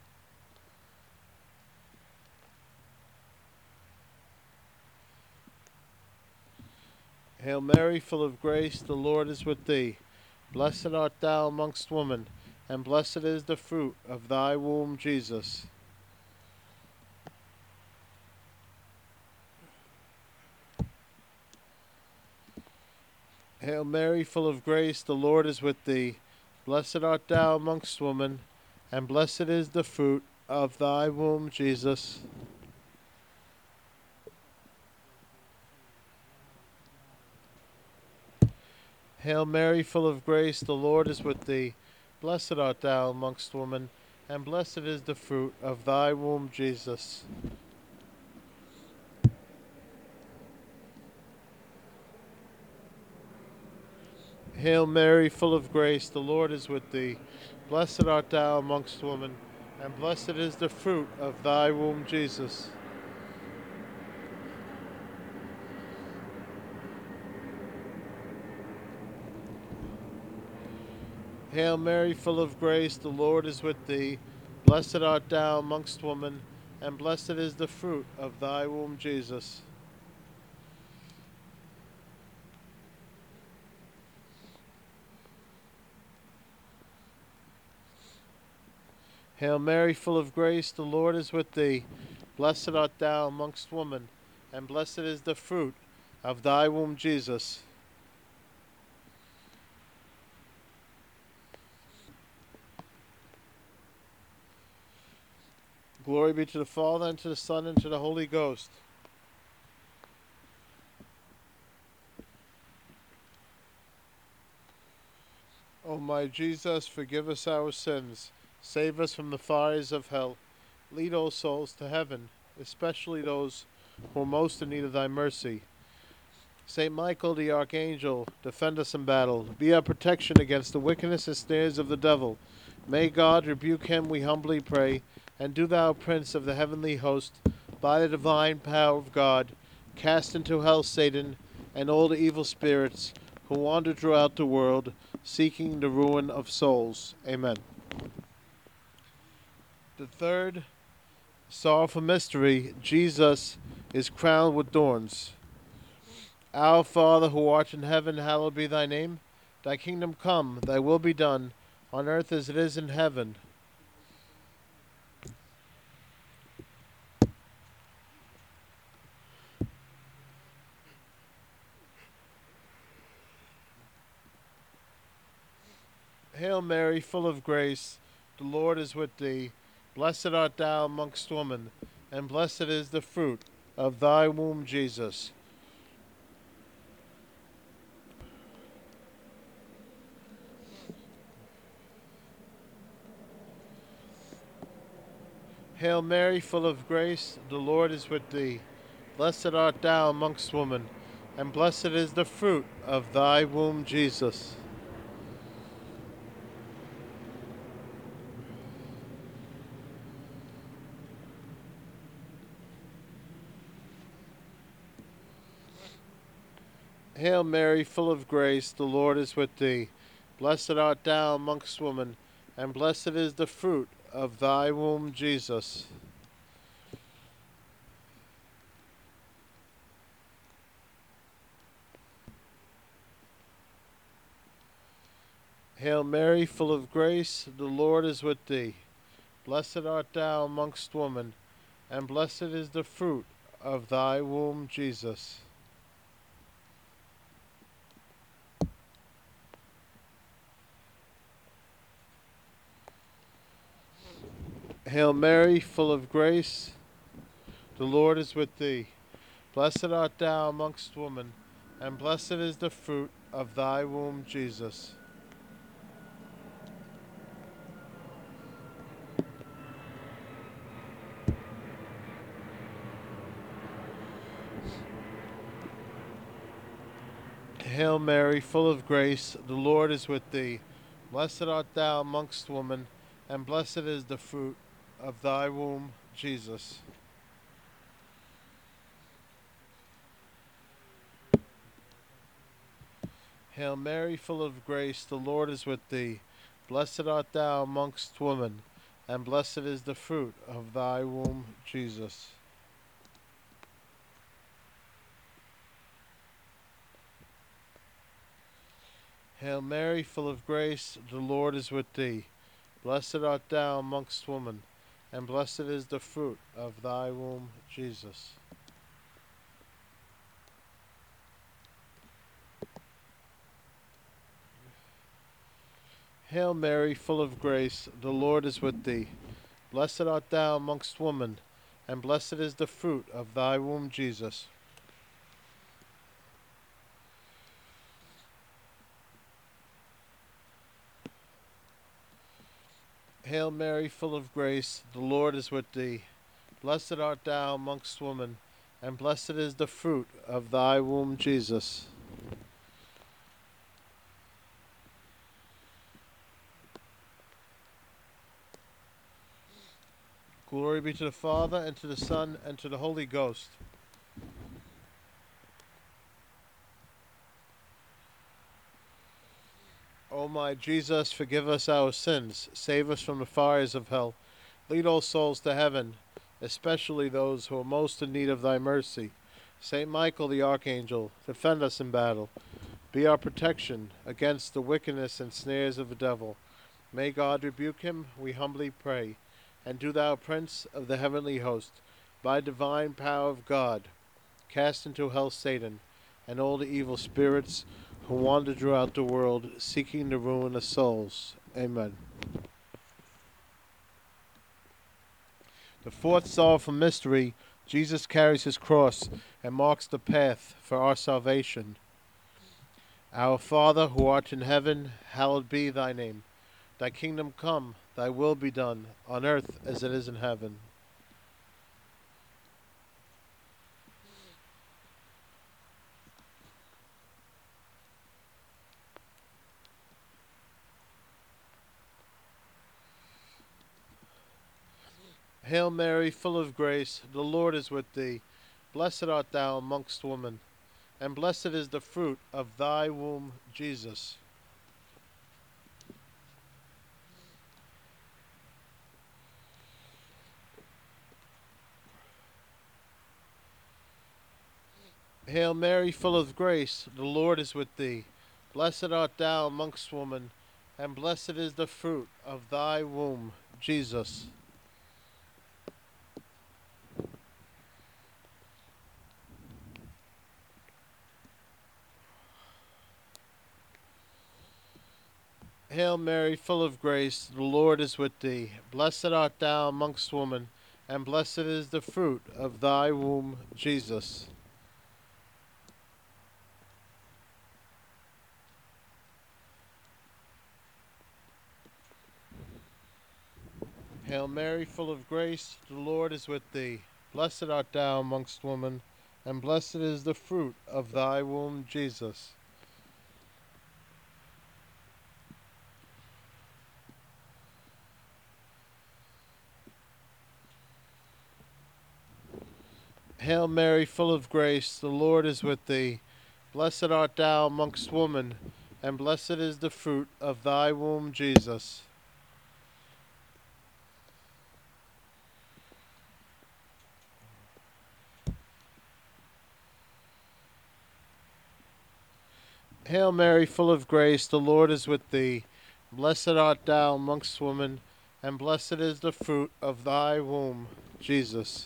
Hail Mary, full of grace, the Lord is with thee. Blessed art thou amongst women, and blessed is the fruit of thy womb, Jesus. Hail Mary, full of grace, the Lord is with thee. Blessed art thou amongst women, and blessed is the fruit of thy womb, Jesus. Hail Mary, full of grace, the Lord is with thee. Blessed art thou amongst women, and blessed is the fruit of thy womb, Jesus. Hail Mary, full of grace, the Lord is with thee. Blessed art thou amongst women, and blessed is the fruit of thy womb, Jesus. Hail Mary, full of grace, the Lord is with thee. Blessed art thou amongst women, and blessed is the fruit of thy womb, Jesus. Hail Mary, full of grace, the Lord is with thee. Blessed art thou amongst women, and blessed is the fruit of thy womb, Jesus. Glory be to the Father, and to the Son, and to the Holy Ghost. O my Jesus, forgive us our sins, save us from the fires of hell, lead all souls to heaven, especially those who are most in need of thy mercy. Saint Michael the Archangel, defend us in battle, be our protection against the wickedness and snares of the devil. May God rebuke him, we humbly pray, and do thou, Prince of the heavenly host, by the divine power of God, cast into hell Satan and all the evil spirits who wander throughout the world, seeking the ruin of souls. Amen. The third sorrowful mystery, Jesus is crowned with thorns. Our Father, who art in heaven, hallowed be thy name. Thy kingdom come, thy will be done, on earth as it is in heaven. Hail Mary, full of grace, the Lord is with thee. Blessed art thou amongst women, and blessed is the fruit of thy womb, Jesus. Hail Mary, full of grace, the Lord is with thee. Blessed art thou amongst women, and blessed is the fruit of thy womb, Jesus. Hail Mary, full of grace, the Lord is with thee. Blessed art thou amongst women, and blessed is the fruit of thy womb, Jesus. Hail Mary, full of grace, the Lord is with thee. Blessed art thou amongst women, and blessed is the fruit of thy womb, Jesus. Hail Mary, full of grace, the Lord is with thee. Blessed art thou amongst women, and blessed is the fruit of thy womb, Jesus. Hail Mary, full of grace, the Lord is with thee. Blessed art thou amongst women, and blessed is the fruit of thy womb, Jesus. Hail Mary, full of grace, the Lord is with thee. Blessed art thou amongst women, and blessed is the fruit of thy womb, Jesus. Hail Mary, full of grace, the Lord is with thee. Blessed art thou amongst women, and blessed is the fruit of thy womb, Jesus. Hail Mary, full of grace, the Lord is with thee. Blessed art thou amongst women, and blessed is the fruit of thy womb, Jesus. Hail Mary, full of grace, the Lord is with thee. Blessed art thou amongst women, and blessed is the fruit of thy womb, Jesus. Glory be to the Father, and to the Son, and to the Holy Ghost. O my Jesus, forgive us our sins, save us from the fires of hell, lead all souls to heaven, especially those who are most in need of thy mercy. Saint Michael the Archangel, defend us in battle. Be our protection against the wickedness and snares of the devil. May God rebuke him, we humbly pray. And do thou, Prince of the heavenly host, by divine power of God, cast into hell Satan and all the evil spirits who wander throughout the world, seeking the ruin of souls. Amen. The fourth sorrowful mystery, Jesus carries his cross and marks the path for our salvation. Our Father, who art in heaven, hallowed be thy name. Thy kingdom come, thy will be done, on earth as it is in heaven. Hail Mary, full of grace, the Lord is with thee. Blessed art thou amongst women, and blessed is the fruit of thy womb, Jesus. Hail Mary, full of grace, the Lord is with thee. Blessed art thou amongst women, and blessed is the fruit of thy womb, Jesus. Hail Mary, full of grace, the Lord is with thee. Blessed art thou amongst women, and blessed is the fruit of thy womb, Jesus. Hail Mary, full of grace, the Lord is with thee. Blessed art thou amongst women, and blessed is the fruit of thy womb, Jesus. Hail Mary, full of grace, the Lord is with thee. Blessed art thou amongst women, and blessed is the fruit of thy womb, Jesus. Hail Mary, full of grace, the Lord is with thee. Blessed art thou amongst women, and blessed is the fruit of thy womb, Jesus.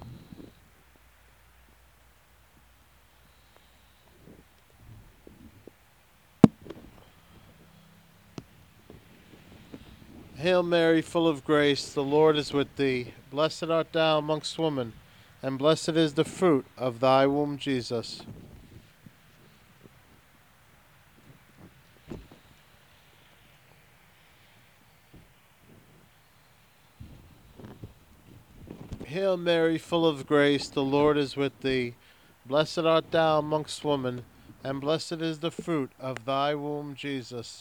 Hail Mary, full of grace, the Lord is with thee. Blessed art thou amongst women, and blessed is the fruit of thy womb, Jesus. Hail Mary, full of grace, the Lord is with thee. Blessed art thou amongst women, and blessed is the fruit of thy womb, Jesus.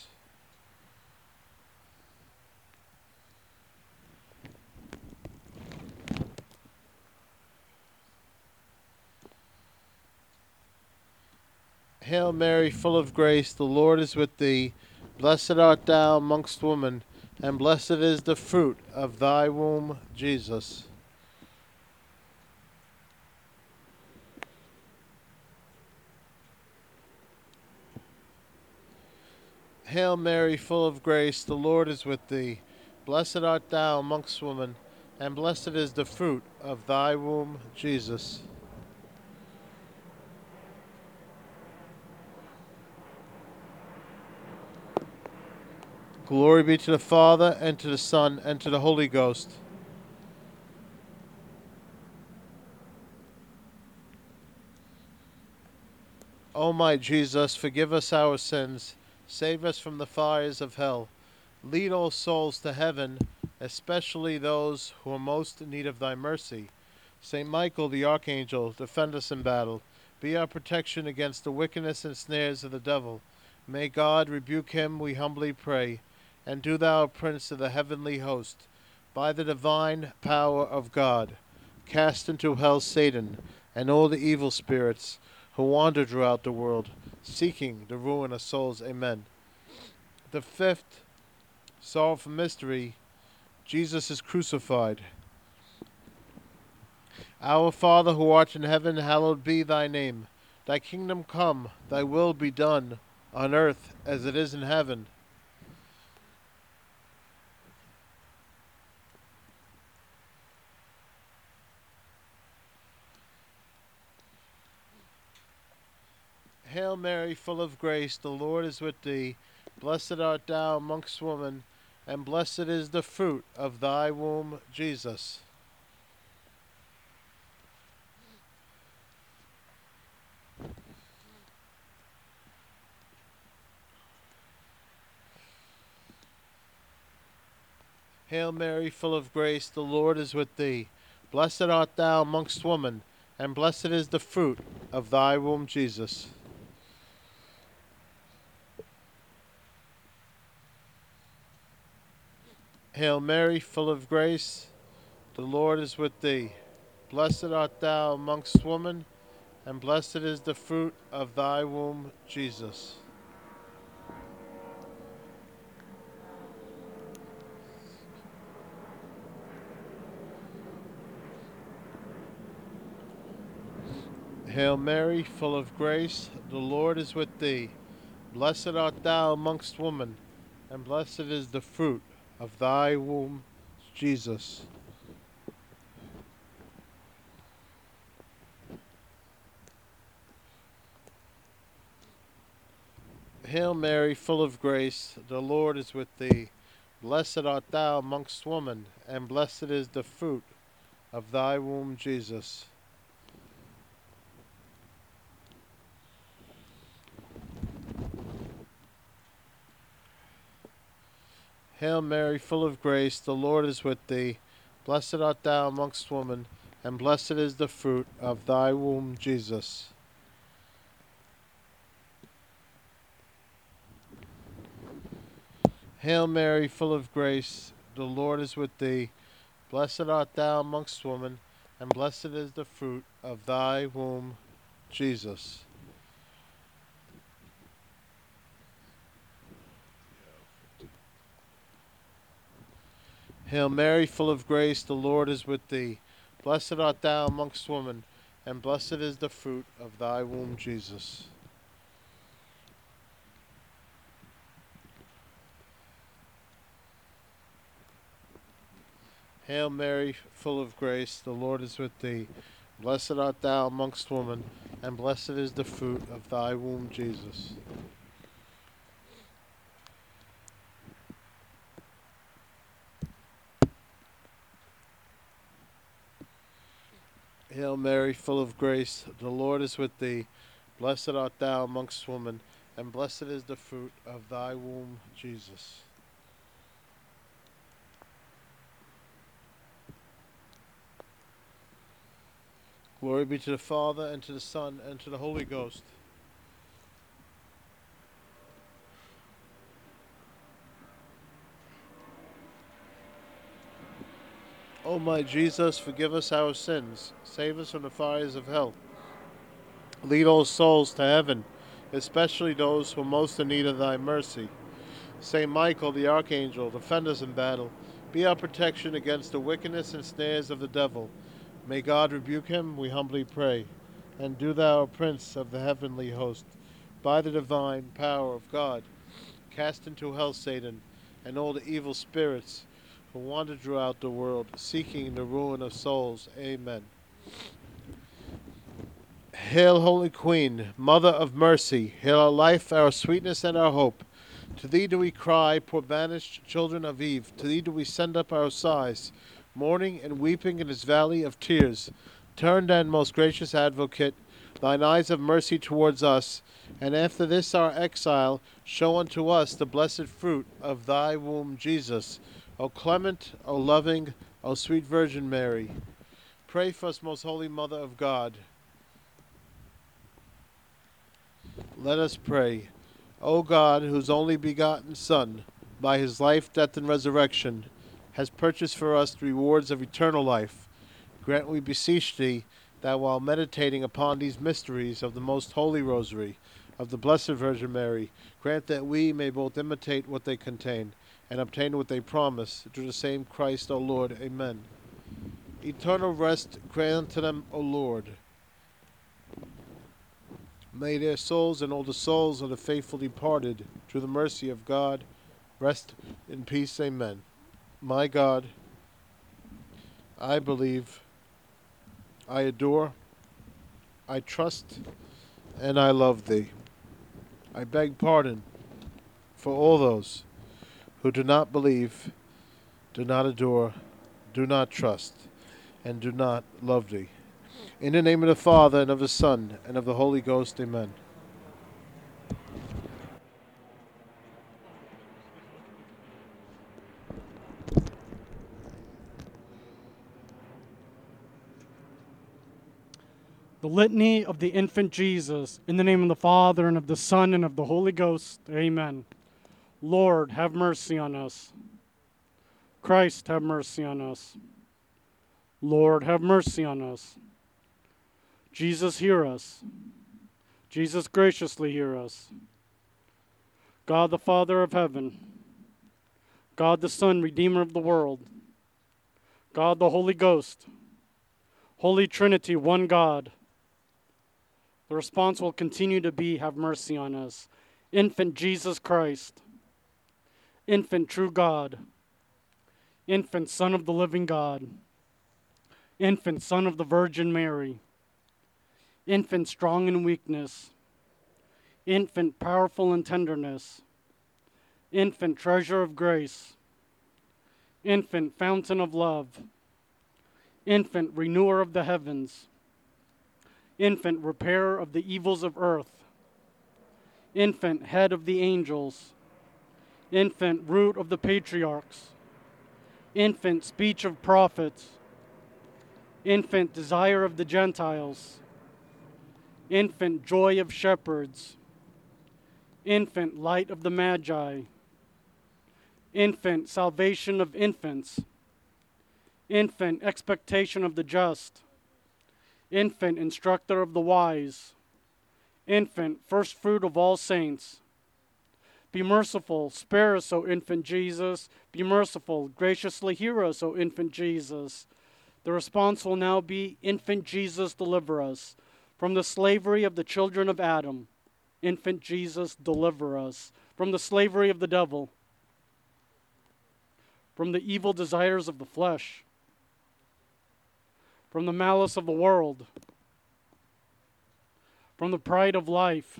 Hail Mary, full of grace, the Lord is with thee. Blessed art thou amongst women, and blessed is the fruit of thy womb, Jesus. Hail Mary, full of grace, the Lord is with thee. Blessed art thou amongst women, and blessed is the fruit of thy womb, Jesus. Glory be to the Father, and to the Son, and to the Holy Ghost. O my Jesus, forgive us our sins, save us from the fires of hell, lead all souls to heaven, especially those who are most in need of thy mercy. Saint Michael the Archangel, defend us in battle. Be our protection against the wickedness and snares of the devil. May God rebuke him, we humbly pray. And do thou, Prince of the heavenly host, by the divine power of God, cast into hell Satan and all the evil spirits who wander throughout the world, seeking the ruin of souls. Amen. The fifth sorrowful mystery, Jesus is crucified. Our Father who art in heaven, hallowed be thy name. Thy kingdom come, thy will be done, on earth as it is in heaven. Hail Mary, full of grace, the Lord is with thee. Blessed art thou amongst women, and blessed is the fruit of thy womb, Jesus. Hail Mary, full of grace, the Lord is with thee. Blessed art thou amongst women, and blessed is the fruit of thy womb, Jesus. Hail Mary, full of grace, the Lord is with thee. Blessed art thou amongst women, and blessed is the fruit of thy womb, Jesus. Hail Mary, full of grace, the Lord is with thee. Blessed art thou amongst women, and blessed is the fruit of thy womb, Jesus. Hail Mary, full of grace, the Lord is with thee. Blessed art thou amongst women, and blessed is the fruit of thy womb, Jesus. Hail Mary, full of grace, the Lord is with thee. Blessed art thou amongst women, and blessed is the fruit of thy womb, Jesus. Hail Mary, full of grace, the Lord is with thee. Blessed art thou amongst women, and blessed is the fruit of thy womb, Jesus. Hail Mary, full of grace, the Lord is with thee. Blessed art thou amongst women, and blessed is the fruit of thy womb, Jesus. Hail Mary, full of grace, the Lord is with thee. Blessed art thou amongst women, and blessed is the fruit of thy womb, Jesus. Hail Mary, full of grace, the Lord is with thee. Blessed art thou amongst women, and blessed is the fruit of thy womb, Jesus. Glory be to the Father, and to the Son, and to the Holy Ghost. O my Jesus, forgive us our sins, save us from the fires of hell. Lead all souls to heaven, especially those who are most in need of thy mercy. Saint Michael the Archangel, defend us in battle. Be our protection against the wickedness and snares of the devil. May God rebuke him, we humbly pray. And do thou, Prince of the heavenly host, by the divine power of God, cast into hell Satan and all the evil spirits who wander throughout the world, seeking the ruin of souls. Amen. Hail, Holy Queen, Mother of Mercy, hail our life, our sweetness, and our hope. To thee do we cry, poor banished children of Eve. To thee do we send up our sighs, mourning and weeping in this valley of tears. Turn then, most gracious Advocate, thine eyes of mercy towards us, and after this our exile, show unto us the blessed fruit of thy womb, Jesus. O clement, O loving, O sweet Virgin Mary, pray for us, most holy Mother of God. Let us pray. O God, whose only begotten Son, by his life, death, and resurrection, has purchased for us the rewards of eternal life, grant, we beseech thee, that while meditating upon these mysteries of the most holy Rosary, of the Blessed Virgin Mary, grant that we may both imitate what they contain and obtain what they promise, through the same Christ our Lord. Amen. Eternal rest grant to them, O Lord. May their souls and all the souls of the faithful departed, through the mercy of God, rest in peace. Amen. My God, I believe, I adore, I trust, and I love Thee. I beg pardon for all those who do not believe, do not adore, do not trust, and do not love Thee. In the name of the Father, and of the Son, and of the Holy Ghost. Amen. The Litany of the Infant Jesus. In the name of the Father, and of the Son, and of the Holy Ghost. Amen. Lord, have mercy on us. Christ, have mercy on us. Lord, have mercy on us. Jesus, hear us. Jesus, graciously hear us. God the Father of heaven, God the Son, Redeemer of the world, God the Holy Ghost, Holy Trinity, one God. The response will continue to be, have mercy on us. Infant Jesus Christ, infant true God, infant Son of the living God, infant Son of the Virgin Mary, infant strong in weakness, infant powerful in tenderness, infant treasure of grace, infant fountain of love, infant renewer of the heavens, infant repairer of the evils of earth, infant head of the angels, infant root of the patriarchs, infant speech of prophets, infant desire of the Gentiles, infant joy of shepherds, infant light of the Magi, infant salvation of infants, infant expectation of the just, infant instructor of the wise, infant first fruit of all saints. Be merciful, spare us, O infant Jesus. Be merciful, graciously hear us, O infant Jesus. The response will now be, Infant Jesus, deliver us from the slavery of the children of Adam. Infant Jesus, deliver us from the slavery of the devil, from the evil desires of the flesh, from the malice of the world, from the pride of life,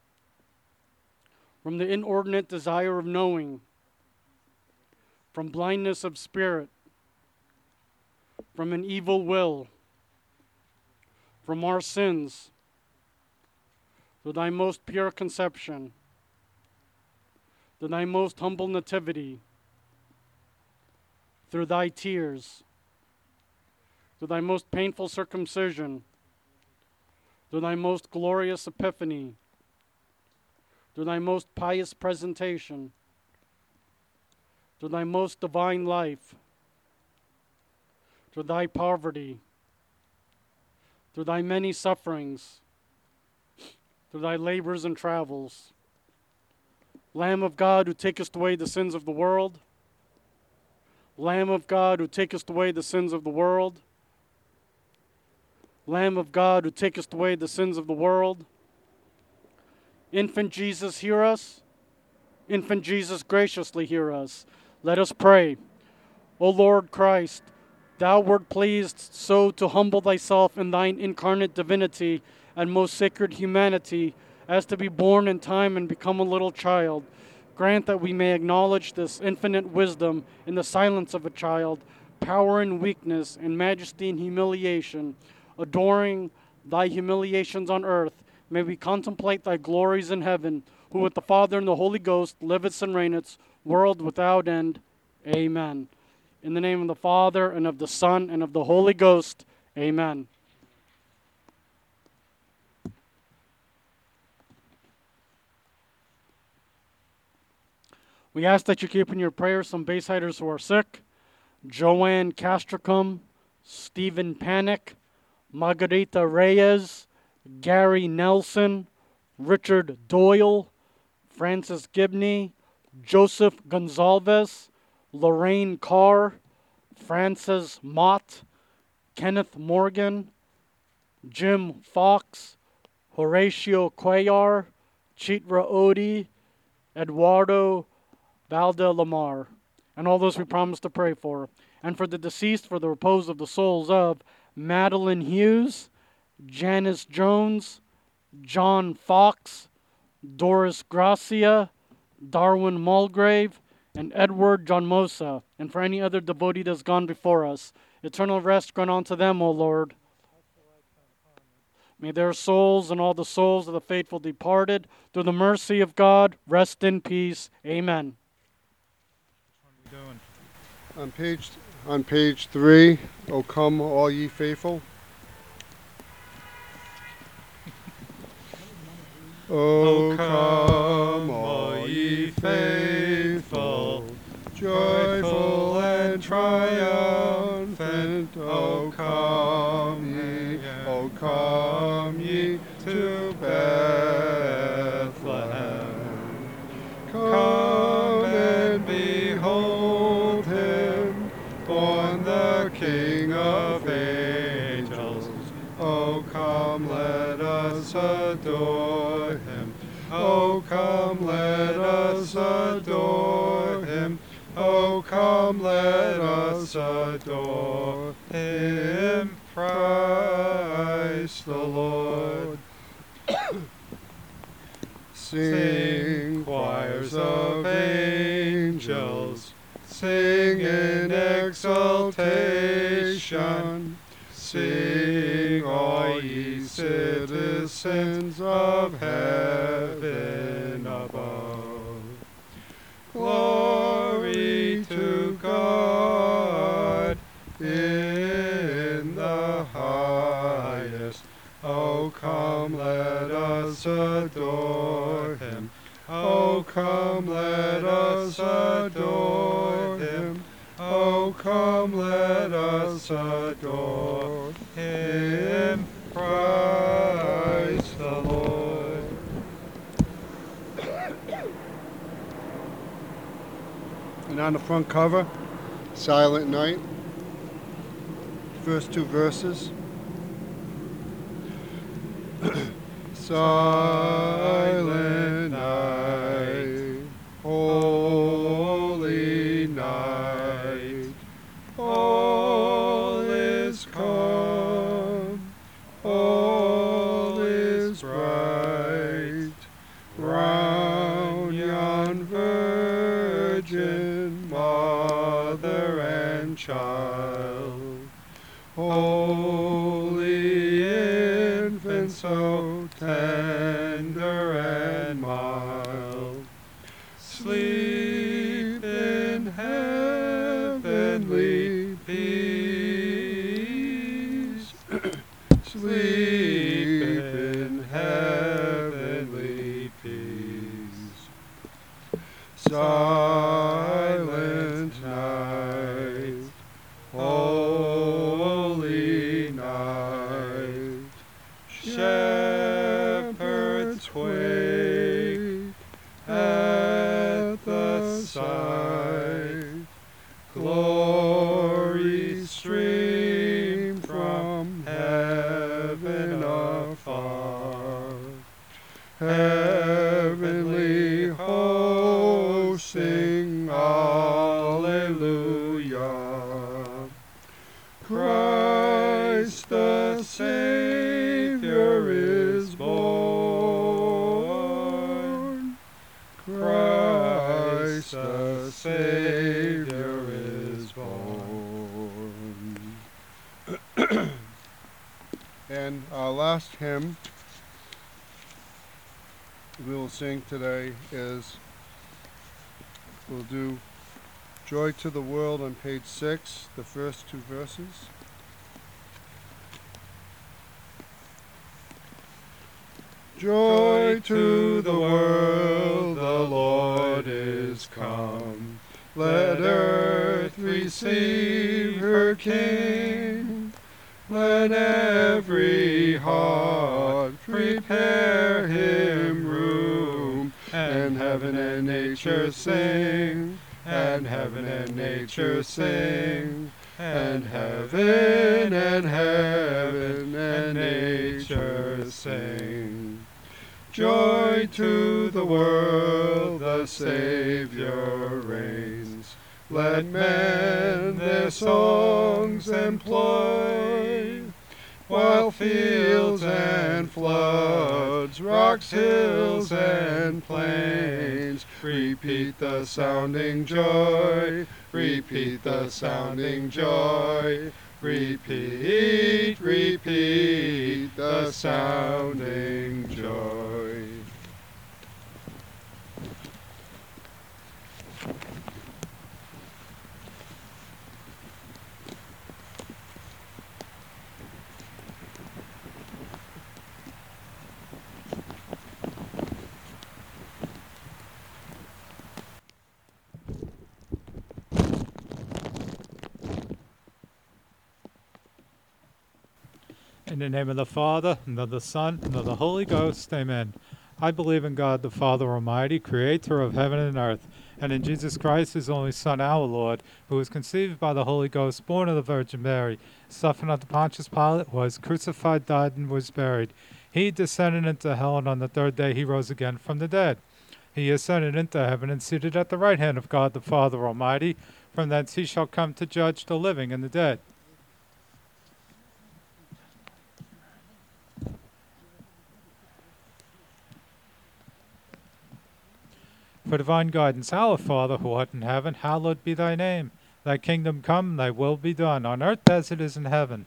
from the inordinate desire of knowing, from blindness of spirit, from an evil will, from our sins, through thy most pure conception, through thy most humble nativity, through thy tears, through thy most painful circumcision, through thy most glorious epiphany, through thy most pious presentation, through thy most divine life, through thy poverty, through thy many sufferings, through thy labors and travels. Lamb of God, who takest away the sins of the world, Lamb of God, who takest away the sins of the world, Lamb of God, who takest away the sins of the world. Infant Jesus, hear us. Infant Jesus, graciously hear us. Let us pray. O Lord Christ, thou wert pleased so to humble thyself in thine incarnate divinity and most sacred humanity as to be born in time and become a little child. Grant that we may acknowledge this infinite wisdom in the silence of a child, power in weakness, and majesty in humiliation. Adoring thy humiliations on earth, may we contemplate thy glories in heaven, who with the Father and the Holy Ghost liveth and reigneth, world without end. Amen. In the name of the Father, and of the Son, and of the Holy Ghost. Amen. We ask that you keep in your prayers some Baysiders who are sick: Joanne Castricum, Stephen Panic, Margarita Reyes, Gary Nelson, Richard Doyle, Francis Gibney, Joseph Gonzalez, Lorraine Carr, Francis Mott, Kenneth Morgan, Jim Fox, Horatio Cuellar, Chitra Odie, Eduardo Valdelamar, and all those we promised to pray for. And for the deceased, for the repose of the souls of Madeline Hughes, Janice Jones, John Fox, Doris Gracia, Darwin Mulgrave, and Edward John Mosa, and for any other devotee that's gone before us. Eternal rest grant unto them, O Lord. May their souls and all the souls of the faithful departed, through the mercy of God, rest in peace. Amen. On page 3, O come all ye faithful. O come all ye faithful, joyful and triumphant. O come ye to Bethlehem. Come and behold him, born the King of angels. O come, let us adore him. O come, let us adore him. O come, let us adore him. Christ the Lord. Sing, choirs of angels, sing in exultation. Sing, all ye citizens of heaven above. Glory to God in the highest. O come, let us adore him. O come, let us adore him. O come, let us adore him, Christ the Lord. And on the front cover, Silent Night, first 2 verses. Silent night, holy night, all is calm, all is bright, round yon virgin mother and child, holy infant, so tender and mild, sleep in heavenly peace. Sleep in heavenly peace. Silent night, holy night, shepherds wake at the sight, glory stream from heaven afar, heavenly hosts sing Alleluia. Christ the Savior is born. Christ the Savior is born. And our last hymn we will sing today is, we'll do Joy to the World on page 6, the first 2 verses. Joy to the world, the Lord is come. Let earth receive her King. Let every heart prepare him room, and heaven and nature sing, and heaven and nature sing, and heaven and nature sing. Joy to the world, the Savior reigns. Let men their songs employ, while fields and floods, rocks, hills, and plains repeat the sounding joy, repeat the sounding joy, repeat, repeat the sounding joy. In the name of the Father, and of the Son, and of the Holy Ghost, amen. I believe in God, the Father Almighty, creator of heaven and earth, and in Jesus Christ, his only Son, our Lord, who was conceived by the Holy Ghost, born of the Virgin Mary, suffered under Pontius Pilate, was crucified, died, and was buried. He descended into hell, and on the third day he rose again from the dead. He ascended into heaven and seated at the right hand of God, the Father Almighty. From thence he shall come to judge the living and the dead. For divine guidance, our Father, who art in heaven, hallowed be thy name. Thy kingdom come, thy will be done, on earth as it is in heaven.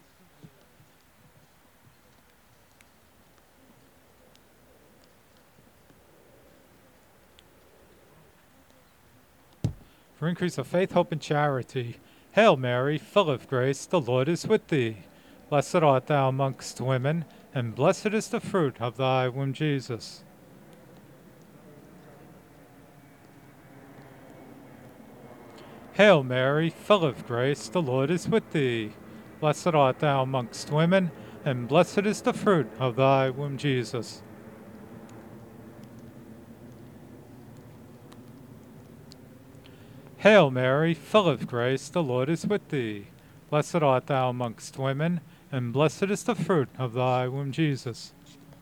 For increase of faith, hope, and charity. Hail Mary, full of grace, the Lord is with thee. Blessed art thou amongst women, and blessed is the fruit of thy womb, Jesus. Hail Mary, full of grace, the Lord is with thee. Blessed art thou amongst women, and blessed is the fruit of thy womb, Jesus. Hail Mary, full of grace, the Lord is with thee. Blessed art thou amongst women, and blessed is the fruit of thy womb, Jesus.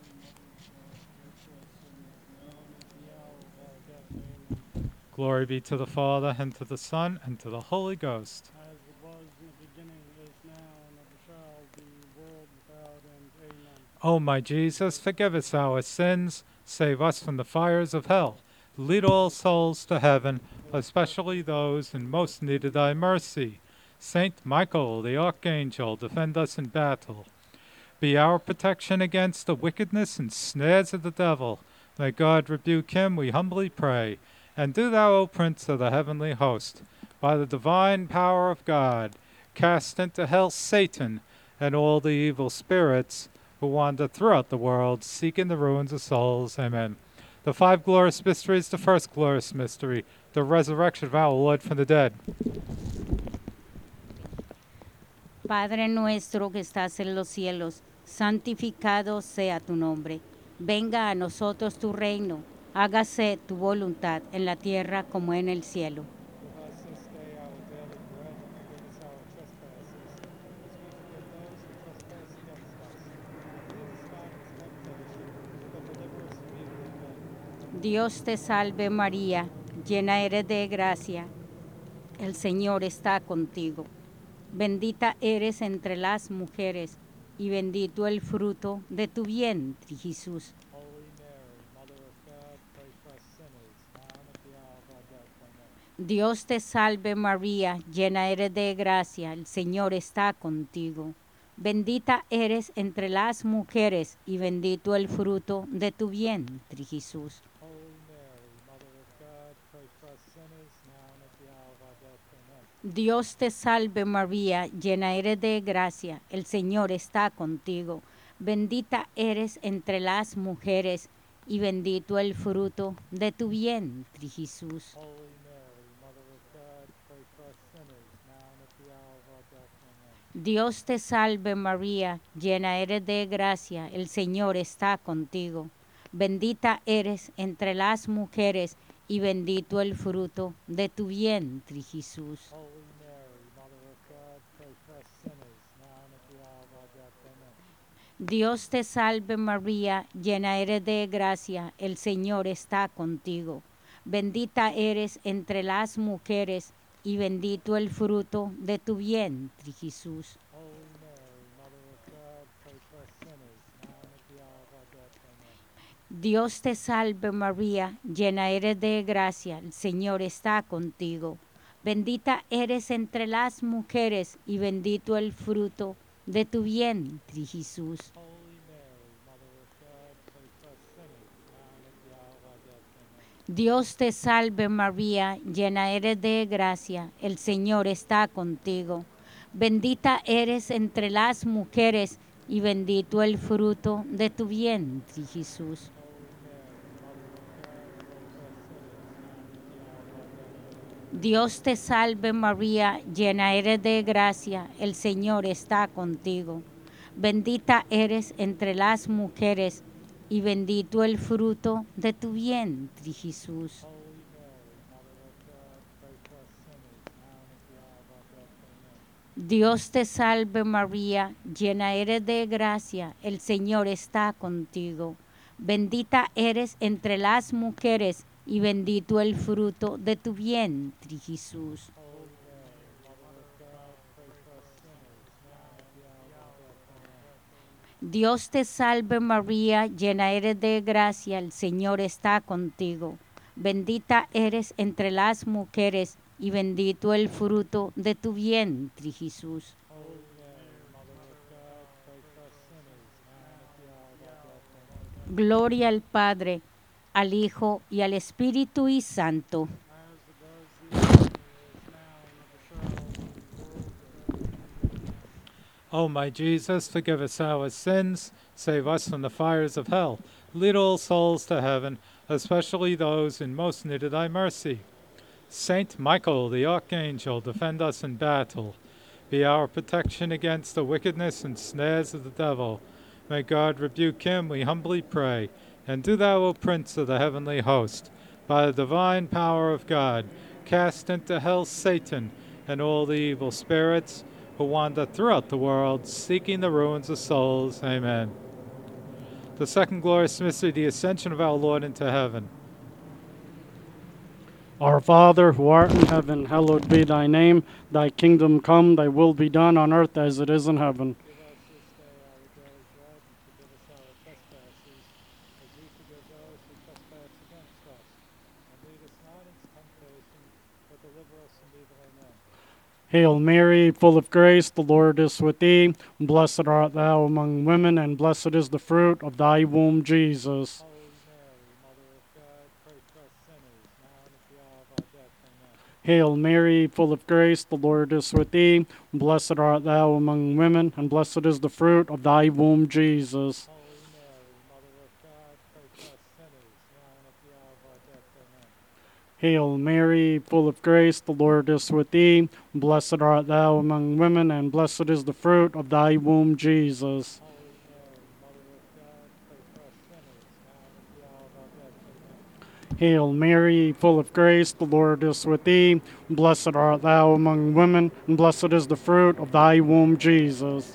Glory be to the Father, and to the Son, and to the Holy Ghost. As it was in the beginning, is now, and ever shall be, world without end. Amen. O my Jesus, forgive us our sins, save us from the fires of hell. Lead all souls to heaven, especially those in most need of thy mercy. Saint Michael, the Archangel, defend us in battle. Be our protection against the wickedness and snares of the devil. May God rebuke him, we humbly pray. And do thou, O Prince of the heavenly host, by the divine power of God, cast into hell Satan and all the evil spirits who wander throughout the world, seeking the ruins of souls. Amen. The five glorious mysteries, the first glorious mystery, the resurrection of our Lord from the dead. Padre nuestro que estás en los cielos, santificado sea tu nombre. Venga a nosotros tu reino. Hágase tu voluntad en la tierra como en el cielo. Give us this day our daily bread, and forgive us our trespasses, as we forgive those who trespass against us. And lead us not into temptation, but deliver us from evil. Amen. Dios te salve María, llena eres de gracia. El Señor está contigo. Bendita eres entre las mujeres, y bendito el fruto de tu vientre, Jesús. Holy Mary, Mother of God, pray for us sinners, now and at the hour of our death. Amen. Dios te salve María, llena eres de gracia, el Señor está contigo. Bendita eres entre las mujeres, y bendito el fruto de tu vientre, Jesús. Holy Mary, Mother of God, pray for us sinners, now and at the hour of our death. Amen. Dios te salve María, llena eres de gracia, el Señor está contigo. Bendita eres entre las mujeres, y bendito el fruto de tu vientre, Jesús. Holy Mary, Mother of God, pray for us sinners, now and at the hour of our death. Amen. Dios te salve María, llena eres de gracia, el Señor está contigo. Bendita eres entre las mujeres y bendito el fruto de tu vientre, Jesús. Holy Mary, Mother of God, pray for us sinners, now and at the hour of our death. Amen. Dios te salve María, llena eres de gracia, el Señor está contigo. Bendita eres entre las mujeres y bendito el fruto de tu vientre, Jesús. Holy Mary, Mother of God, pray for us sinners, now and at the hour of our death. Amen. Dios te salve María, llena eres de gracia, el Señor está contigo. Bendita eres entre las mujeres y bendito el fruto de tu vientre, Jesús. Holy Mary, Mother of God, pray for us sinners, now and at the hour of our death. Amen. Dios te salve María, llena eres de gracia, el Señor está contigo. Bendita eres entre las mujeres y bendito el fruto de tu vientre, Jesús. Dios te salve María, llena eres de gracia, el Señor está contigo. Bendita eres entre las mujeres y bendito el fruto de tu vientre, Jesús. Dios te salve María, llena eres de gracia, el Señor está contigo. Bendita eres entre las mujeres y bendito el fruto de tu vientre, Jesús. Dios te salve María, llena eres de gracia, el Señor está contigo. Bendita eres entre las mujeres y bendito el fruto de tu vientre, Jesús. Gloria al Padre, al Hijo y al Espíritu y Santo. O my Jesus, forgive us our sins, save us from the fires of hell. Lead all souls to heaven, especially those in most need of thy mercy. Saint Michael, the archangel, defend us in battle. Be our protection against the wickedness and snares of the devil. May God rebuke him, we humbly pray. And do thou, O Prince of the heavenly host, by the divine power of God, cast into hell Satan and all the evil spirits who wander throughout the world, seeking the ruins of souls. Amen. The second glorious mystery, the ascension of our Lord into heaven. Our Father, who art in heaven, hallowed be thy name. Thy kingdom come, thy will be done on earth as it is in heaven. Give us this day our daily bread, and forgive us our trespasses, as we forgive those who trespass against us. And lead us not into temptation, but deliver us from evil. Amen. Hail Mary, full of grace, the Lord is with thee. Blessed art thou among women, and blessed is the fruit of thy womb, Jesus. Holy Mary, Mother of God, pray for us sinners, now and at the hour of our death. Amen. Hail Mary, full of grace, the Lord is with thee. Blessed art thou among women, and blessed is the fruit of thy womb, Jesus. Holy Mary, Mother of God, pray for us sinners, now and at the hour of our death. Amen. Hail Mary, full of grace, the Lord is with thee. Blessed art thou among women, and blessed is the fruit of thy womb, Jesus. Holy Mary, Mother of God, pray for us sinners, now and at the hour of our death. Amen. Hail Mary, full of grace, the Lord is with thee. Blessed art thou among women, and blessed is the fruit of thy womb, Jesus.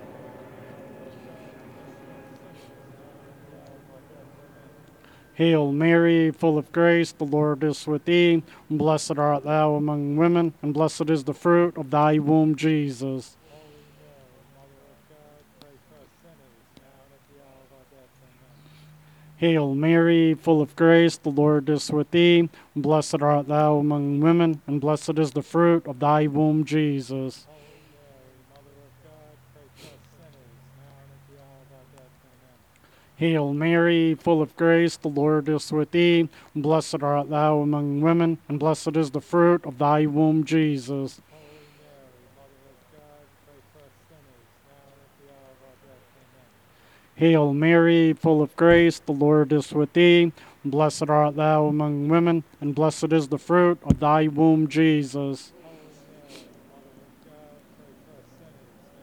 Hail Mary, full of grace, the Lord is with thee. Blessed art thou among women, and blessed is the fruit of thy womb, Jesus. Holy Mary, Mother of God, pray for us sinners, now and at the hour of our death. Amen. Hail Mary, full of grace, the Lord is with thee. Blessed art thou among women, and blessed is the fruit of thy womb, Jesus. Holy Mary, Mother of God, pray for us sinners, now and at the hour of our death. Amen. Hail Mary, full of grace, the Lord is with thee. Blessed art thou among women, and blessed is the fruit of thy womb, Jesus. Holy Mary, Mother of God, pray for us sinners, now and at the hour of our death. Amen. Hail Mary, full of grace, the Lord is with thee. Blessed art thou among women, and blessed is the fruit of thy womb, Jesus. Holy Mary, Mother of God, pray for us sinners,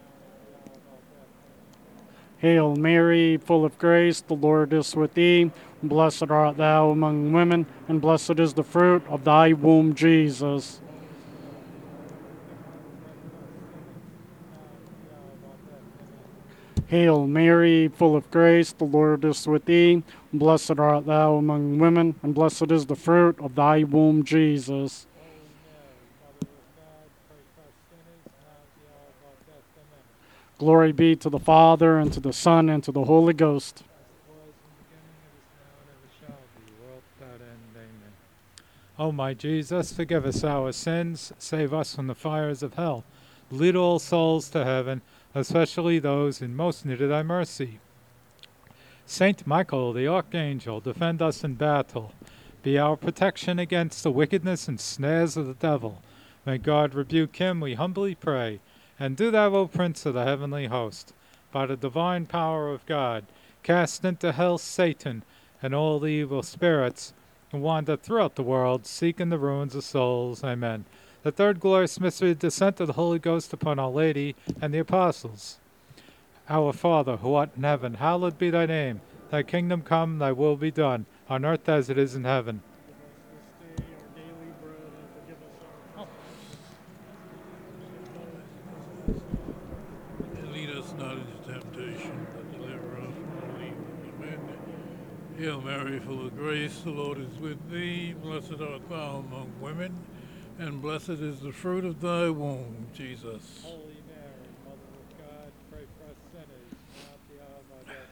Hail Mary, full of grace, the Lord is with thee. Blessed art thou among women, and blessed is the fruit of thy womb, Jesus. Hail Mary, full of grace, the Lord is with thee. Blessed art thou among women, and blessed is the fruit of thy womb, Jesus. Glory be to the Father, and to the Son, and to the Holy Ghost. O my Jesus, forgive us our sins, save us from the fires of hell. Lead all souls to heaven, especially those in most need of thy mercy. Saint Michael, the Archangel, defend us in battle. Be our protection against the wickedness and snares of the devil. May God rebuke him, we humbly pray. And do thou, O Prince of the heavenly host, by the divine power of God, cast into hell Satan and all the evil spirits who wander throughout the world, seeking the ruins of souls. Amen. The third glorious mystery, the descent of the Holy Ghost upon Our Lady and the apostles. Our Father, who art in heaven, hallowed be thy name. Thy kingdom come, thy will be done, on earth as it is in heaven. And lead us not into temptation, but deliver us from evil. Amen. Hail Mary, full of grace, the Lord is with thee. Blessed art thou among women, and blessed is the fruit of thy womb, Jesus. Holy Mary, Mother of God, pray for us sinners, now at the hour of our death.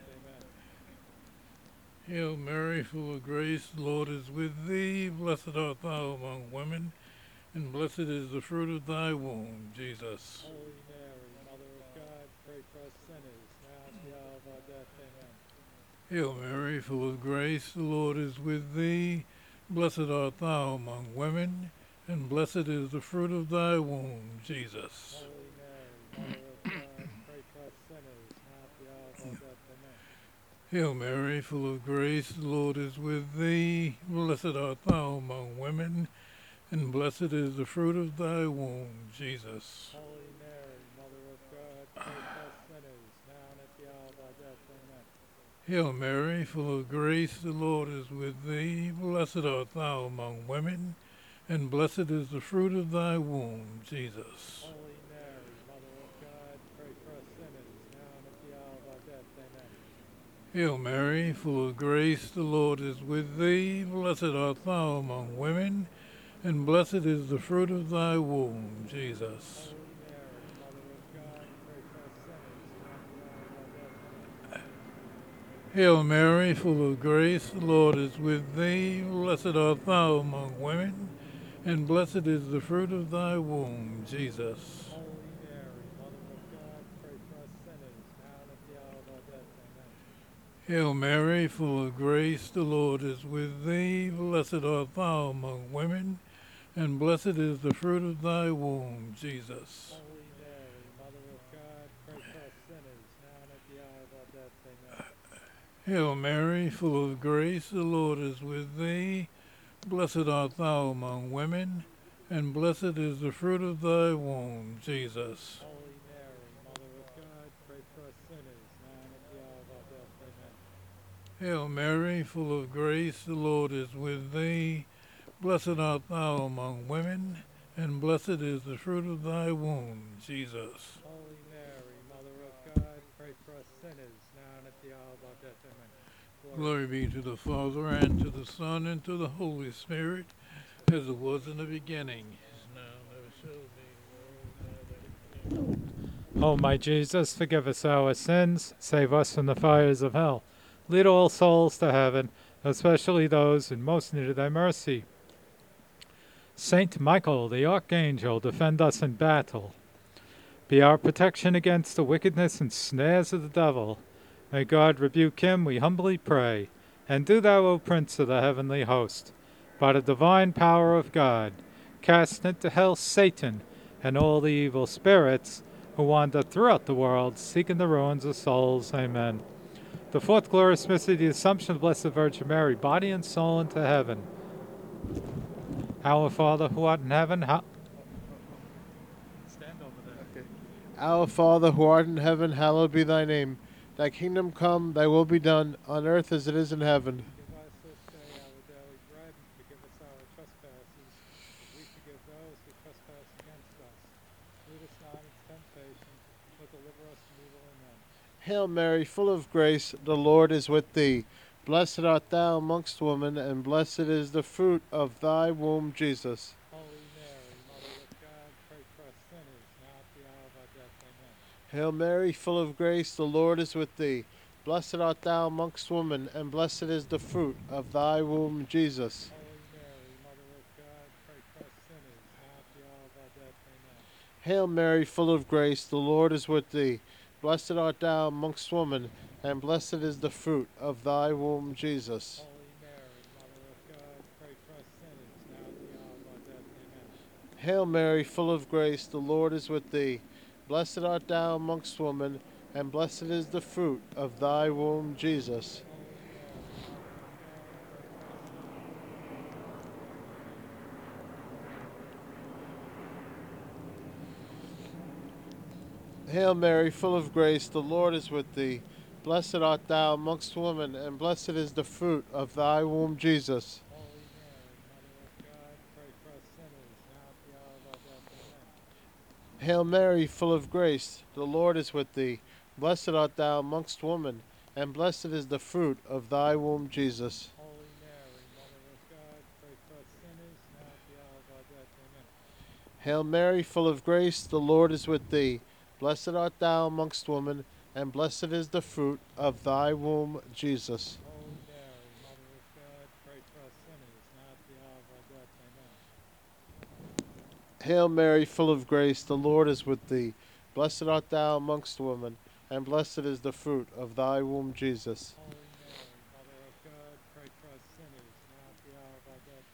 Amen. Hail Mary, full of grace, the Lord is with thee. Blessed art thou among women, and blessed is the fruit of thy womb, Jesus. Holy Mary, Mother of God, pray for us sinners, now at the hour of our death. Amen. Hail Mary, full of grace, the Lord is with thee. Blessed art thou among women, and blessed is the fruit of thy womb, Jesus. Holy Mary, Mother of God, pray for us sinners, now at the hour of our death. Amen. Hail Mary, full of grace, the Lord is with thee. Blessed art thou among women, and blessed is the fruit of thy womb, Jesus. Holy Mary, Mother of God, pray for us sinners, now and at the hour of our death. Amen. Hail Mary, full of grace, the Lord is with thee. Blessed art thou among women, and blessed is the fruit of thy womb, Jesus. Holy Mary, Mother of God, pray for us sinners, now and at the hour of our death. Amen. Hail Mary, full of grace, the Lord is with thee. Blessed art thou among women, and blessed is the fruit of thy womb, Jesus. Holy Mary, Mother of God, pray for us sinners, now at the hour of our death. Amen. Hail Mary, full of grace, the Lord is with thee. Blessed art thou among women, and blessed is the fruit of thy womb, Jesus. Holy Mary, Mother of God, pray for us sinners, now and at the hour of our death. Amen. Hail Mary, full of grace, the Lord is with thee. Blessed art thou among women, and blessed is the fruit of thy womb, Jesus. Holy Mary, Mother of God, pray for us sinners, now and at the hour of our death. Amen. Hail Mary, full of grace, the Lord is with thee. Blessed art thou among women, and blessed is the fruit of thy womb, Jesus. Holy Mary, Mother of God, pray for us sinners, now and at the hour of our death. Amen. Hail Mary, full of grace, the Lord is with thee. Blessed art thou among women, and blessed is the fruit of thy womb, Jesus. Holy Mary, Mother of God, pray for us sinners, now and at the hour of our death. Amen. Glory be to the Father, and to the Son, and to the Holy Spirit, as it was in the beginning, is now, and ever shall be. O my Jesus, forgive us our sins, save us from the fires of hell. Lead all souls to heaven, especially those in most need of thy mercy. Saint Michael, the Archangel, defend us in battle. Be our protection against the wickedness and snares of the devil. May God rebuke him, we humbly pray. And do thou, O Prince of the heavenly host, by the divine power of God, cast into hell Satan and all the evil spirits who wander throughout the world, seeking the ruins of souls. Amen. The fourth glorious mystery, the Assumption of the Blessed Virgin Mary, body and soul into heaven. Our Father, who art in heaven, stand over there. Our Father, who art in heaven, hallowed be thy name. Thy kingdom come, thy will be done, on earth as it is in heaven. Give us this day our daily bread, and forgive us our trespasses, as we forgive those who trespass against us. Lead us not into temptation, but deliver us from evil. Amen. Hail Mary, full of grace, the Lord is with thee. Blessed art thou amongst women, and blessed is the fruit of thy womb, Jesus. Holy Mary, Mother of God, pray for us sinners, now at the hour of our death. Amen. Hail Mary, full of grace, the Lord is with thee. Blessed art thou amongst women, and blessed is the fruit of thy womb, Jesus. Holy Mary, Mother of God, pray for us sinners, now at the hour of our death. Amen. Hail Mary, full of grace, the Lord is with thee. Blessed art thou amongst women, and blessed is the fruit of thy womb, Jesus. Holy Mary, Mother of God, pray for us sinners, now at the hour of our death. Amen. Hail Mary, full of grace, the Lord is with thee. Blessed art thou amongst women, and blessed is the fruit of thy womb, Jesus. Hail Mary, full of grace, the Lord is with thee. Blessed art thou amongst women, and blessed is the fruit of thy womb, Jesus. Holy Mary, Mother of God, pray for us sinners, now at the hour of our death. Amen. Hail Mary, full of grace, the Lord is with thee. Blessed art thou amongst women, and blessed is the fruit of thy womb, Jesus. Holy Mary, Mother of God, pray for us sinners, now at the hour of our death. Amen. Hail Mary, full of grace, the Lord is with thee. Blessed art thou amongst women, and blessed is the fruit of thy womb, Jesus. Holy Mary, Mother of God, pray for us sinners, now at the hour of our death. Amen. Hail Mary, full of grace, the Lord is with thee. Blessed art thou amongst women, and blessed is the fruit of thy womb, Jesus. Holy Mary, Mother of God, pray for us sinners, now at the hour of our death.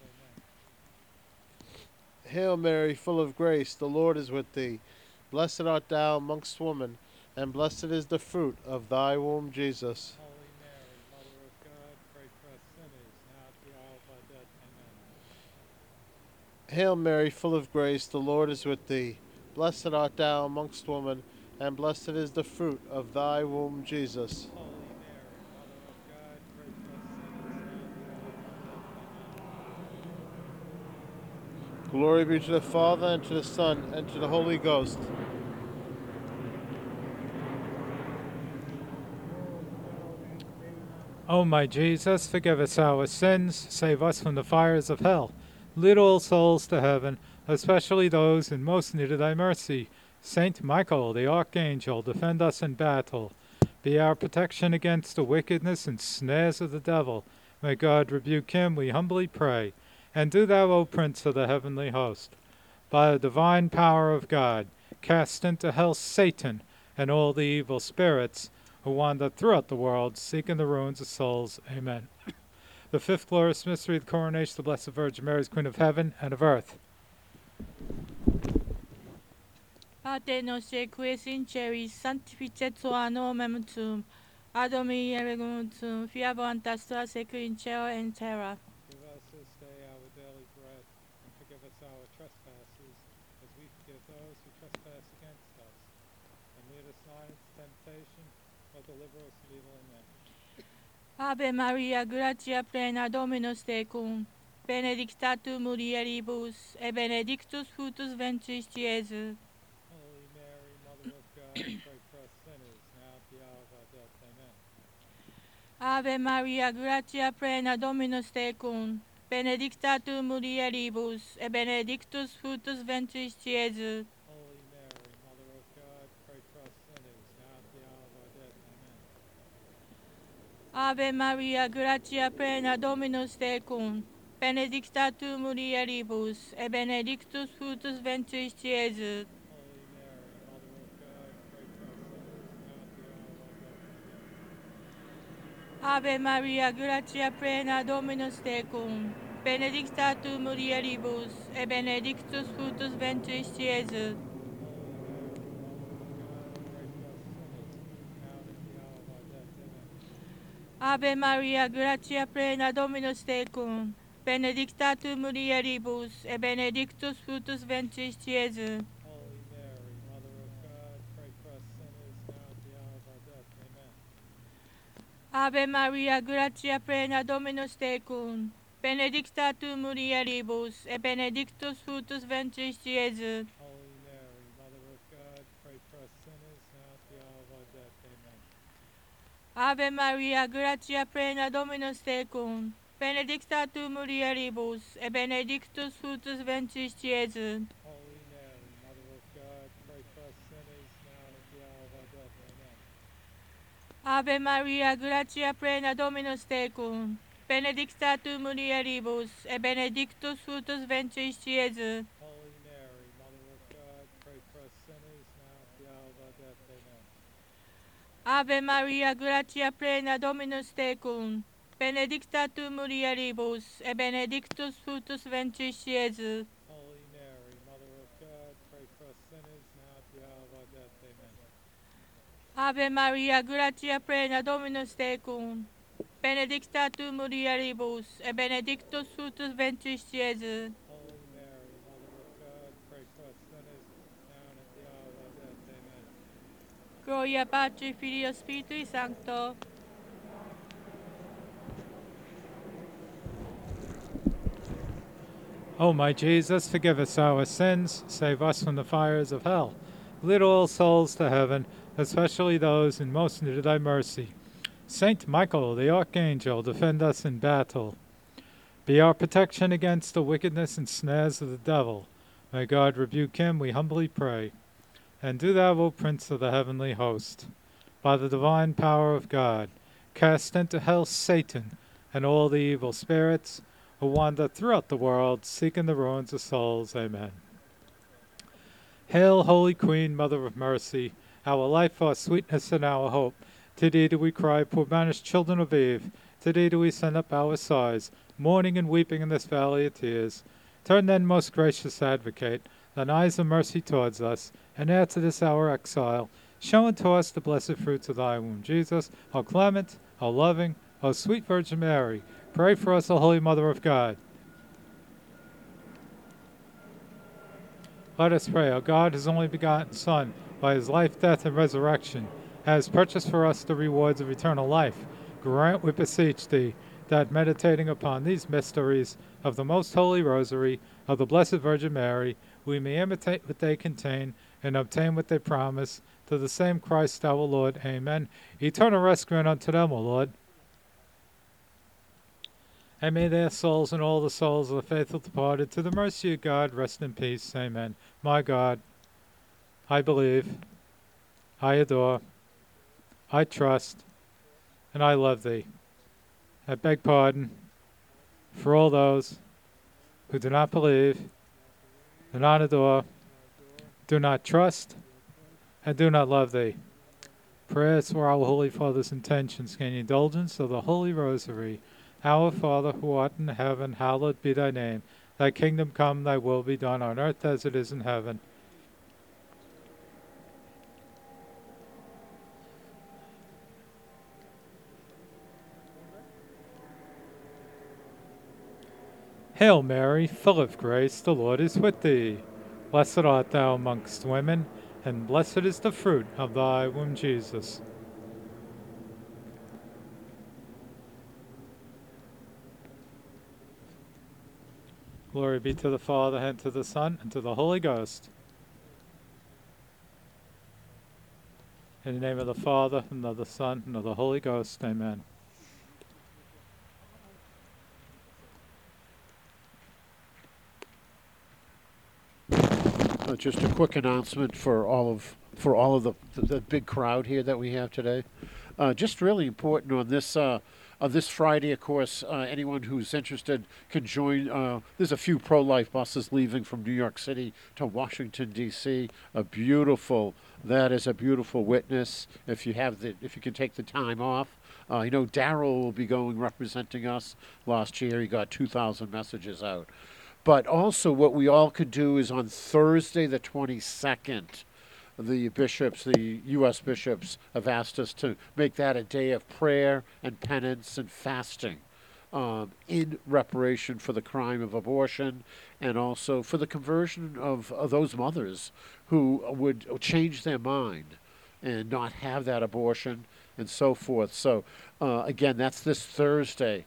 Amen. Hail Mary, full of grace, the Lord is with thee. Blessed art thou amongst women, and blessed is the fruit of thy womb, Jesus. Holy Mary, Mother of God, pray for us sinners, now at the hour of our death. Amen. Hail Mary, full of grace, the Lord is with thee. Blessed art thou amongst women, and blessed is the fruit of thy womb, Jesus. Holy Mary, Mother of God, pray for us sinners, now at the hour of our death. Amen. Glory be to the Father, and to the Son, and to the Holy Ghost. O my Jesus, forgive us our sins, save us from the fires of hell. Lead all souls to heaven, especially those in most need of thy mercy. Saint Michael, the Archangel, defend us in battle. Be our protection against the wickedness and snares of the devil. May God rebuke him, we humbly pray. And do thou, O Prince of the heavenly host, by the divine power of God, cast into hell Satan and all the evil spirits who wander throughout the world, seeking the ruins of souls. Amen. The fifth glorious mystery, the coronation of the Blessed Virgin Mary as Queen of heaven and of earth. Pater noster qui es in celis, sanctificetur nomen tuum, ad domini regum tuum, fiat voluntas tua seculi in cielo et in terra. Give us this day our daily bread, and forgive us our trespasses, as we forgive those who trespass against us. And lead us not into temptation, but deliver us from evil. Amen. Ave Maria, gratia plena, Dominus tecum, benedicta tu mulieribus, et benedictus fructus ventris Iesus. Holy Mary, Mother of God, pray for us sinners, now at the hour of our death. Amen. Ave Maria, gratia plena, Dominus tecum, benedicta tu mulieribus, et benedictus fructus ventris Iesus. Holy Mary, Mother of God, pray for us sinners, now at the hour of our death. Amen. Ave Maria, gratia plena, Dominus tecum, benedicta tu mulieribus, et benedictus fructus ventris Iesus. Holy Mary, Mother of God, pray for us sinners, now at the hour of our death. Amen. Ave Maria, gratia plena, Dominus tecum, benedicta tu mulieribus, et benedictus fructus ventris Iesus. Ave Maria, gratia plena, Dominus tecum, benedicta tu mulieribus, et benedictus fructus ventris Iesus. Holy Mary, Mother of God, pray for us sinners, now at the hour of our death. Amen. Ave Maria, gratia plena, Dominus tecum, benedicta tu mulieribus, et benedictus fructus ventris Iesus. Holy Mary, Mother of God, pray for us sinners, now at the hour of our death. Amen. Ave Maria, gratia plena, Dominus tecum, benedicta tu mulieribus, et benedictus fructus ventris Iesus. Holy Mary, Mother of God, pray for us sinners, now and at the hour of our death. Amen. Ave Maria, gratia plena, Dominus tecum, benedicta tu mulieribus, et benedictus fructus ventris Iesus. Holy Mary, Mother of God, pray for us sinners, now at the hour of our death. Amen. Ave Maria, gratia plena, Dominus tecum, benedicta tu mulieribus, et benedictus fructus ventris Iesus. Holy Mary, Mother of God, pray for us sinners, now at the hour of our death. Amen. Ave Maria, gratia plena, Dominus tecum, benedicta tu mulieribus, et benedictus fructus ventris Iesus. Holy Mary, Mother of God, pray for us sinners, now and at the hour of our death. Amen. Gloria Patri, Filio, Spiritui Sancto. O my Jesus, forgive us our sins, save us from the fires of hell. Lead all souls to heaven, especially those in most need of thy mercy. Saint Michael, the Archangel, defend us in battle. Be our protection against the wickedness and snares of the devil. May God rebuke him, we humbly pray. And do thou, O Prince of the heavenly host, by the divine power of God, cast into hell Satan and all the evil spirits who wander throughout the world, seeking the ruins of souls. Amen. Hail, Holy Queen, Mother of Mercy, our life, our sweetness, and our hope. To thee do we cry, poor banished children of Eve. To thee do we send up our sighs, mourning and weeping in this valley of tears. Turn then, most gracious Advocate, thine eyes of mercy towards us, and after this our exile, show unto us the blessed fruits of thy womb, Jesus, O clement, O loving, O sweet Virgin Mary. Pray for us, O Holy Mother of God. Let us pray. O God, his only begotten Son, by his life, death, and resurrection, has purchased for us the rewards of eternal life. Grant, we beseech thee, that meditating upon these mysteries of the most holy rosary of the Blessed Virgin Mary, we may imitate what they contain and obtain what they promise. To the same Christ our Lord. Amen. Eternal rest grant unto them, O Lord. And may their souls and all the souls of the faithful departed to the mercy of God rest in peace. Amen. My God, I believe, I adore, I trust, and I love thee. I beg pardon for all those who do not believe, do not adore, do not trust, and do not love thee. Prayers for our Holy Father's intentions, gain indulgence of the Holy Rosary. Our Father, who art in heaven, hallowed be thy name. Thy kingdom come, thy will be done on earth as it is in heaven. Hail Mary, full of grace, the Lord is with thee. Blessed art thou amongst women, and blessed is the fruit of thy womb, Jesus. Glory be to the Father, and to the Son, and to the Holy Ghost. In the name of the Father, and of the Son, and of the Holy Ghost. Amen. Just a quick announcement for all of the big crowd here that we have today. Just really important on this Friday, of course, anyone who's interested can join. There's a few pro-life buses leaving from New York City to Washington, D.C. That is a beautiful witness. If you can take the time off. Darrell will be going representing us. Last year he got 2,000 messages out. But also what we all could do is on Thursday the 22nd, the U.S. bishops have asked us to make that a day of prayer and penance and fasting in reparation for the crime of abortion and also for the conversion of those mothers who would change their mind and not have that abortion and so forth. So again, that's this Thursday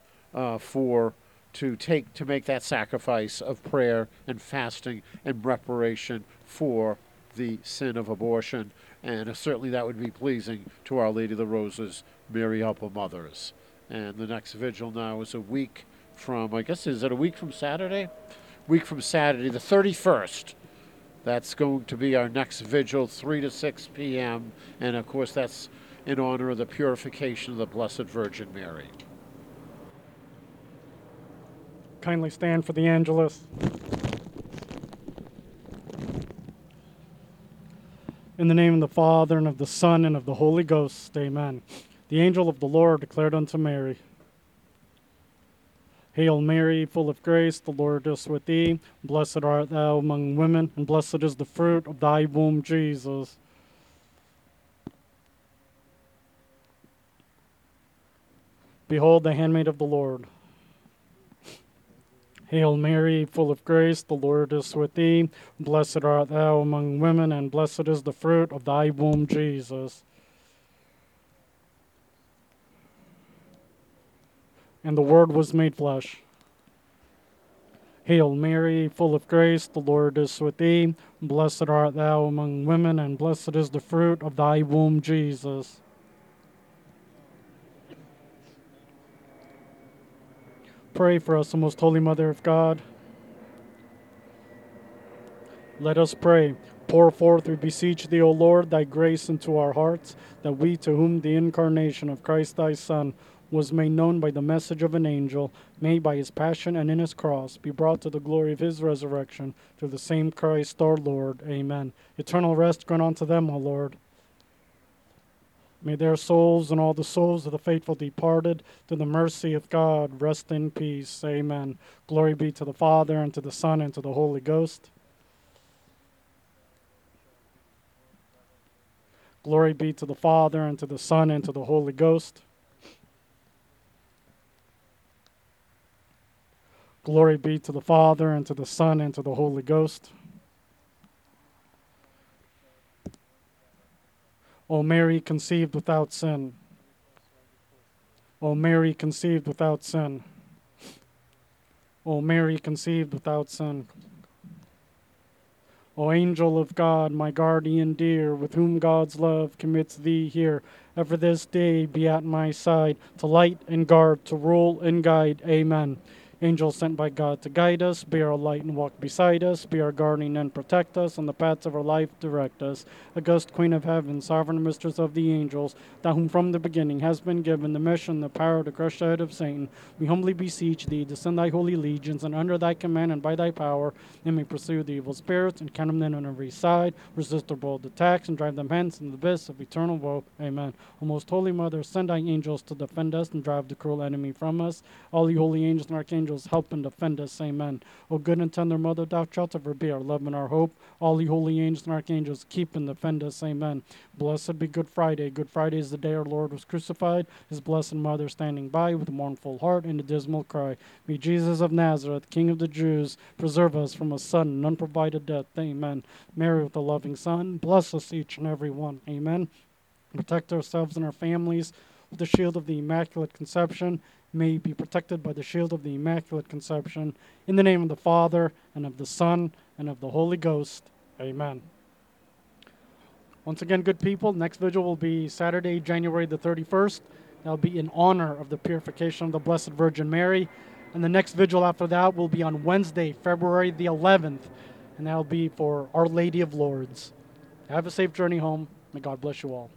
to make that sacrifice of prayer and fasting and reparation for the sin of abortion, and certainly that would be pleasing to Our Lady of the Roses, Mary Help of Mothers. And the next vigil now is a week from, I guess, is it a week from Saturday? Week from Saturday, the 31st. That's going to be our next vigil, 3 to 6 p.m. And of course, that's in honor of the purification of the Blessed Virgin Mary. Kindly stand for the Angelus. In the name of the Father, and of the Son, and of the Holy Ghost, amen. The angel of the Lord declared unto Mary, Hail Mary, full of grace, the Lord is with thee. Blessed art thou among women, and blessed is the fruit of thy womb, Jesus. Behold the handmaid of the Lord. Hail Mary, full of grace, the Lord is with thee. Blessed art thou among women, and blessed is the fruit of thy womb, Jesus. And the Word was made flesh. Hail Mary, full of grace, the Lord is with thee. Blessed art thou among women, and blessed is the fruit of thy womb, Jesus. Pray for us, O most holy Mother of God. Let us pray. Pour forth, we beseech thee, O Lord, thy grace into our hearts, that we, to whom the incarnation of Christ thy Son was made known by the message of an angel, may by his passion and in his cross be brought to the glory of his resurrection, through the same Christ our Lord. Amen. Eternal rest grant unto them, O Lord. May their souls and all the souls of the faithful departed, to the mercy of God, rest in peace. Amen. Glory be to the Father, and to the Son, and to the Holy Ghost. Glory be to the Father, and to the Son, and to the Holy Ghost. Glory be to the Father, and to the Son, and to the Holy Ghost. O Mary, conceived without sin. O Mary, conceived without sin. O Mary, conceived without sin. O angel of God, my guardian dear, with whom God's love commits thee here, ever this day be at my side, to light and guard, to rule and guide. Amen. Angel sent by God to guide us, be our light and walk beside us, be our guardian and protect us, on the paths of our life direct us. August Queen of Heaven, sovereign mistress of the angels, thou whom from the beginning has been given the mission, the power to crush the head of Satan, we humbly beseech thee to send thy holy legions, and under thy command and by thy power, they may pursue the evil spirits, and count them on every side, resist their bold attacks, and drive them hence in the abyss of eternal woe. Amen. O most holy Mother, send thy angels to defend us, and drive the cruel enemy from us. All ye holy angels and archangels, help and defend us. Amen. O good and tender Mother, thou shalt ever be our love and our hope. All ye holy angels and archangels, keep and defend us. Amen. Blessed be Good Friday. Good Friday is the day our Lord was crucified. His blessed Mother standing by with a mournful heart and a dismal cry. May Jesus of Nazareth, King of the Jews, preserve us from a sudden and unprovided death. Amen. Mary with a loving Son, bless us each and every one. Amen. Protect ourselves and our families with the shield of the Immaculate Conception. May be protected by the shield of the Immaculate Conception. In the name of the Father, and of the Son, and of the Holy Ghost. Amen. Once again, good people, next vigil will be Saturday, January the 31st. That'll be in honor of the purification of the Blessed Virgin Mary. And the next vigil after that will be on Wednesday, February the 11th. And that'll be for Our Lady of Lourdes. Have a safe journey home. May God bless you all.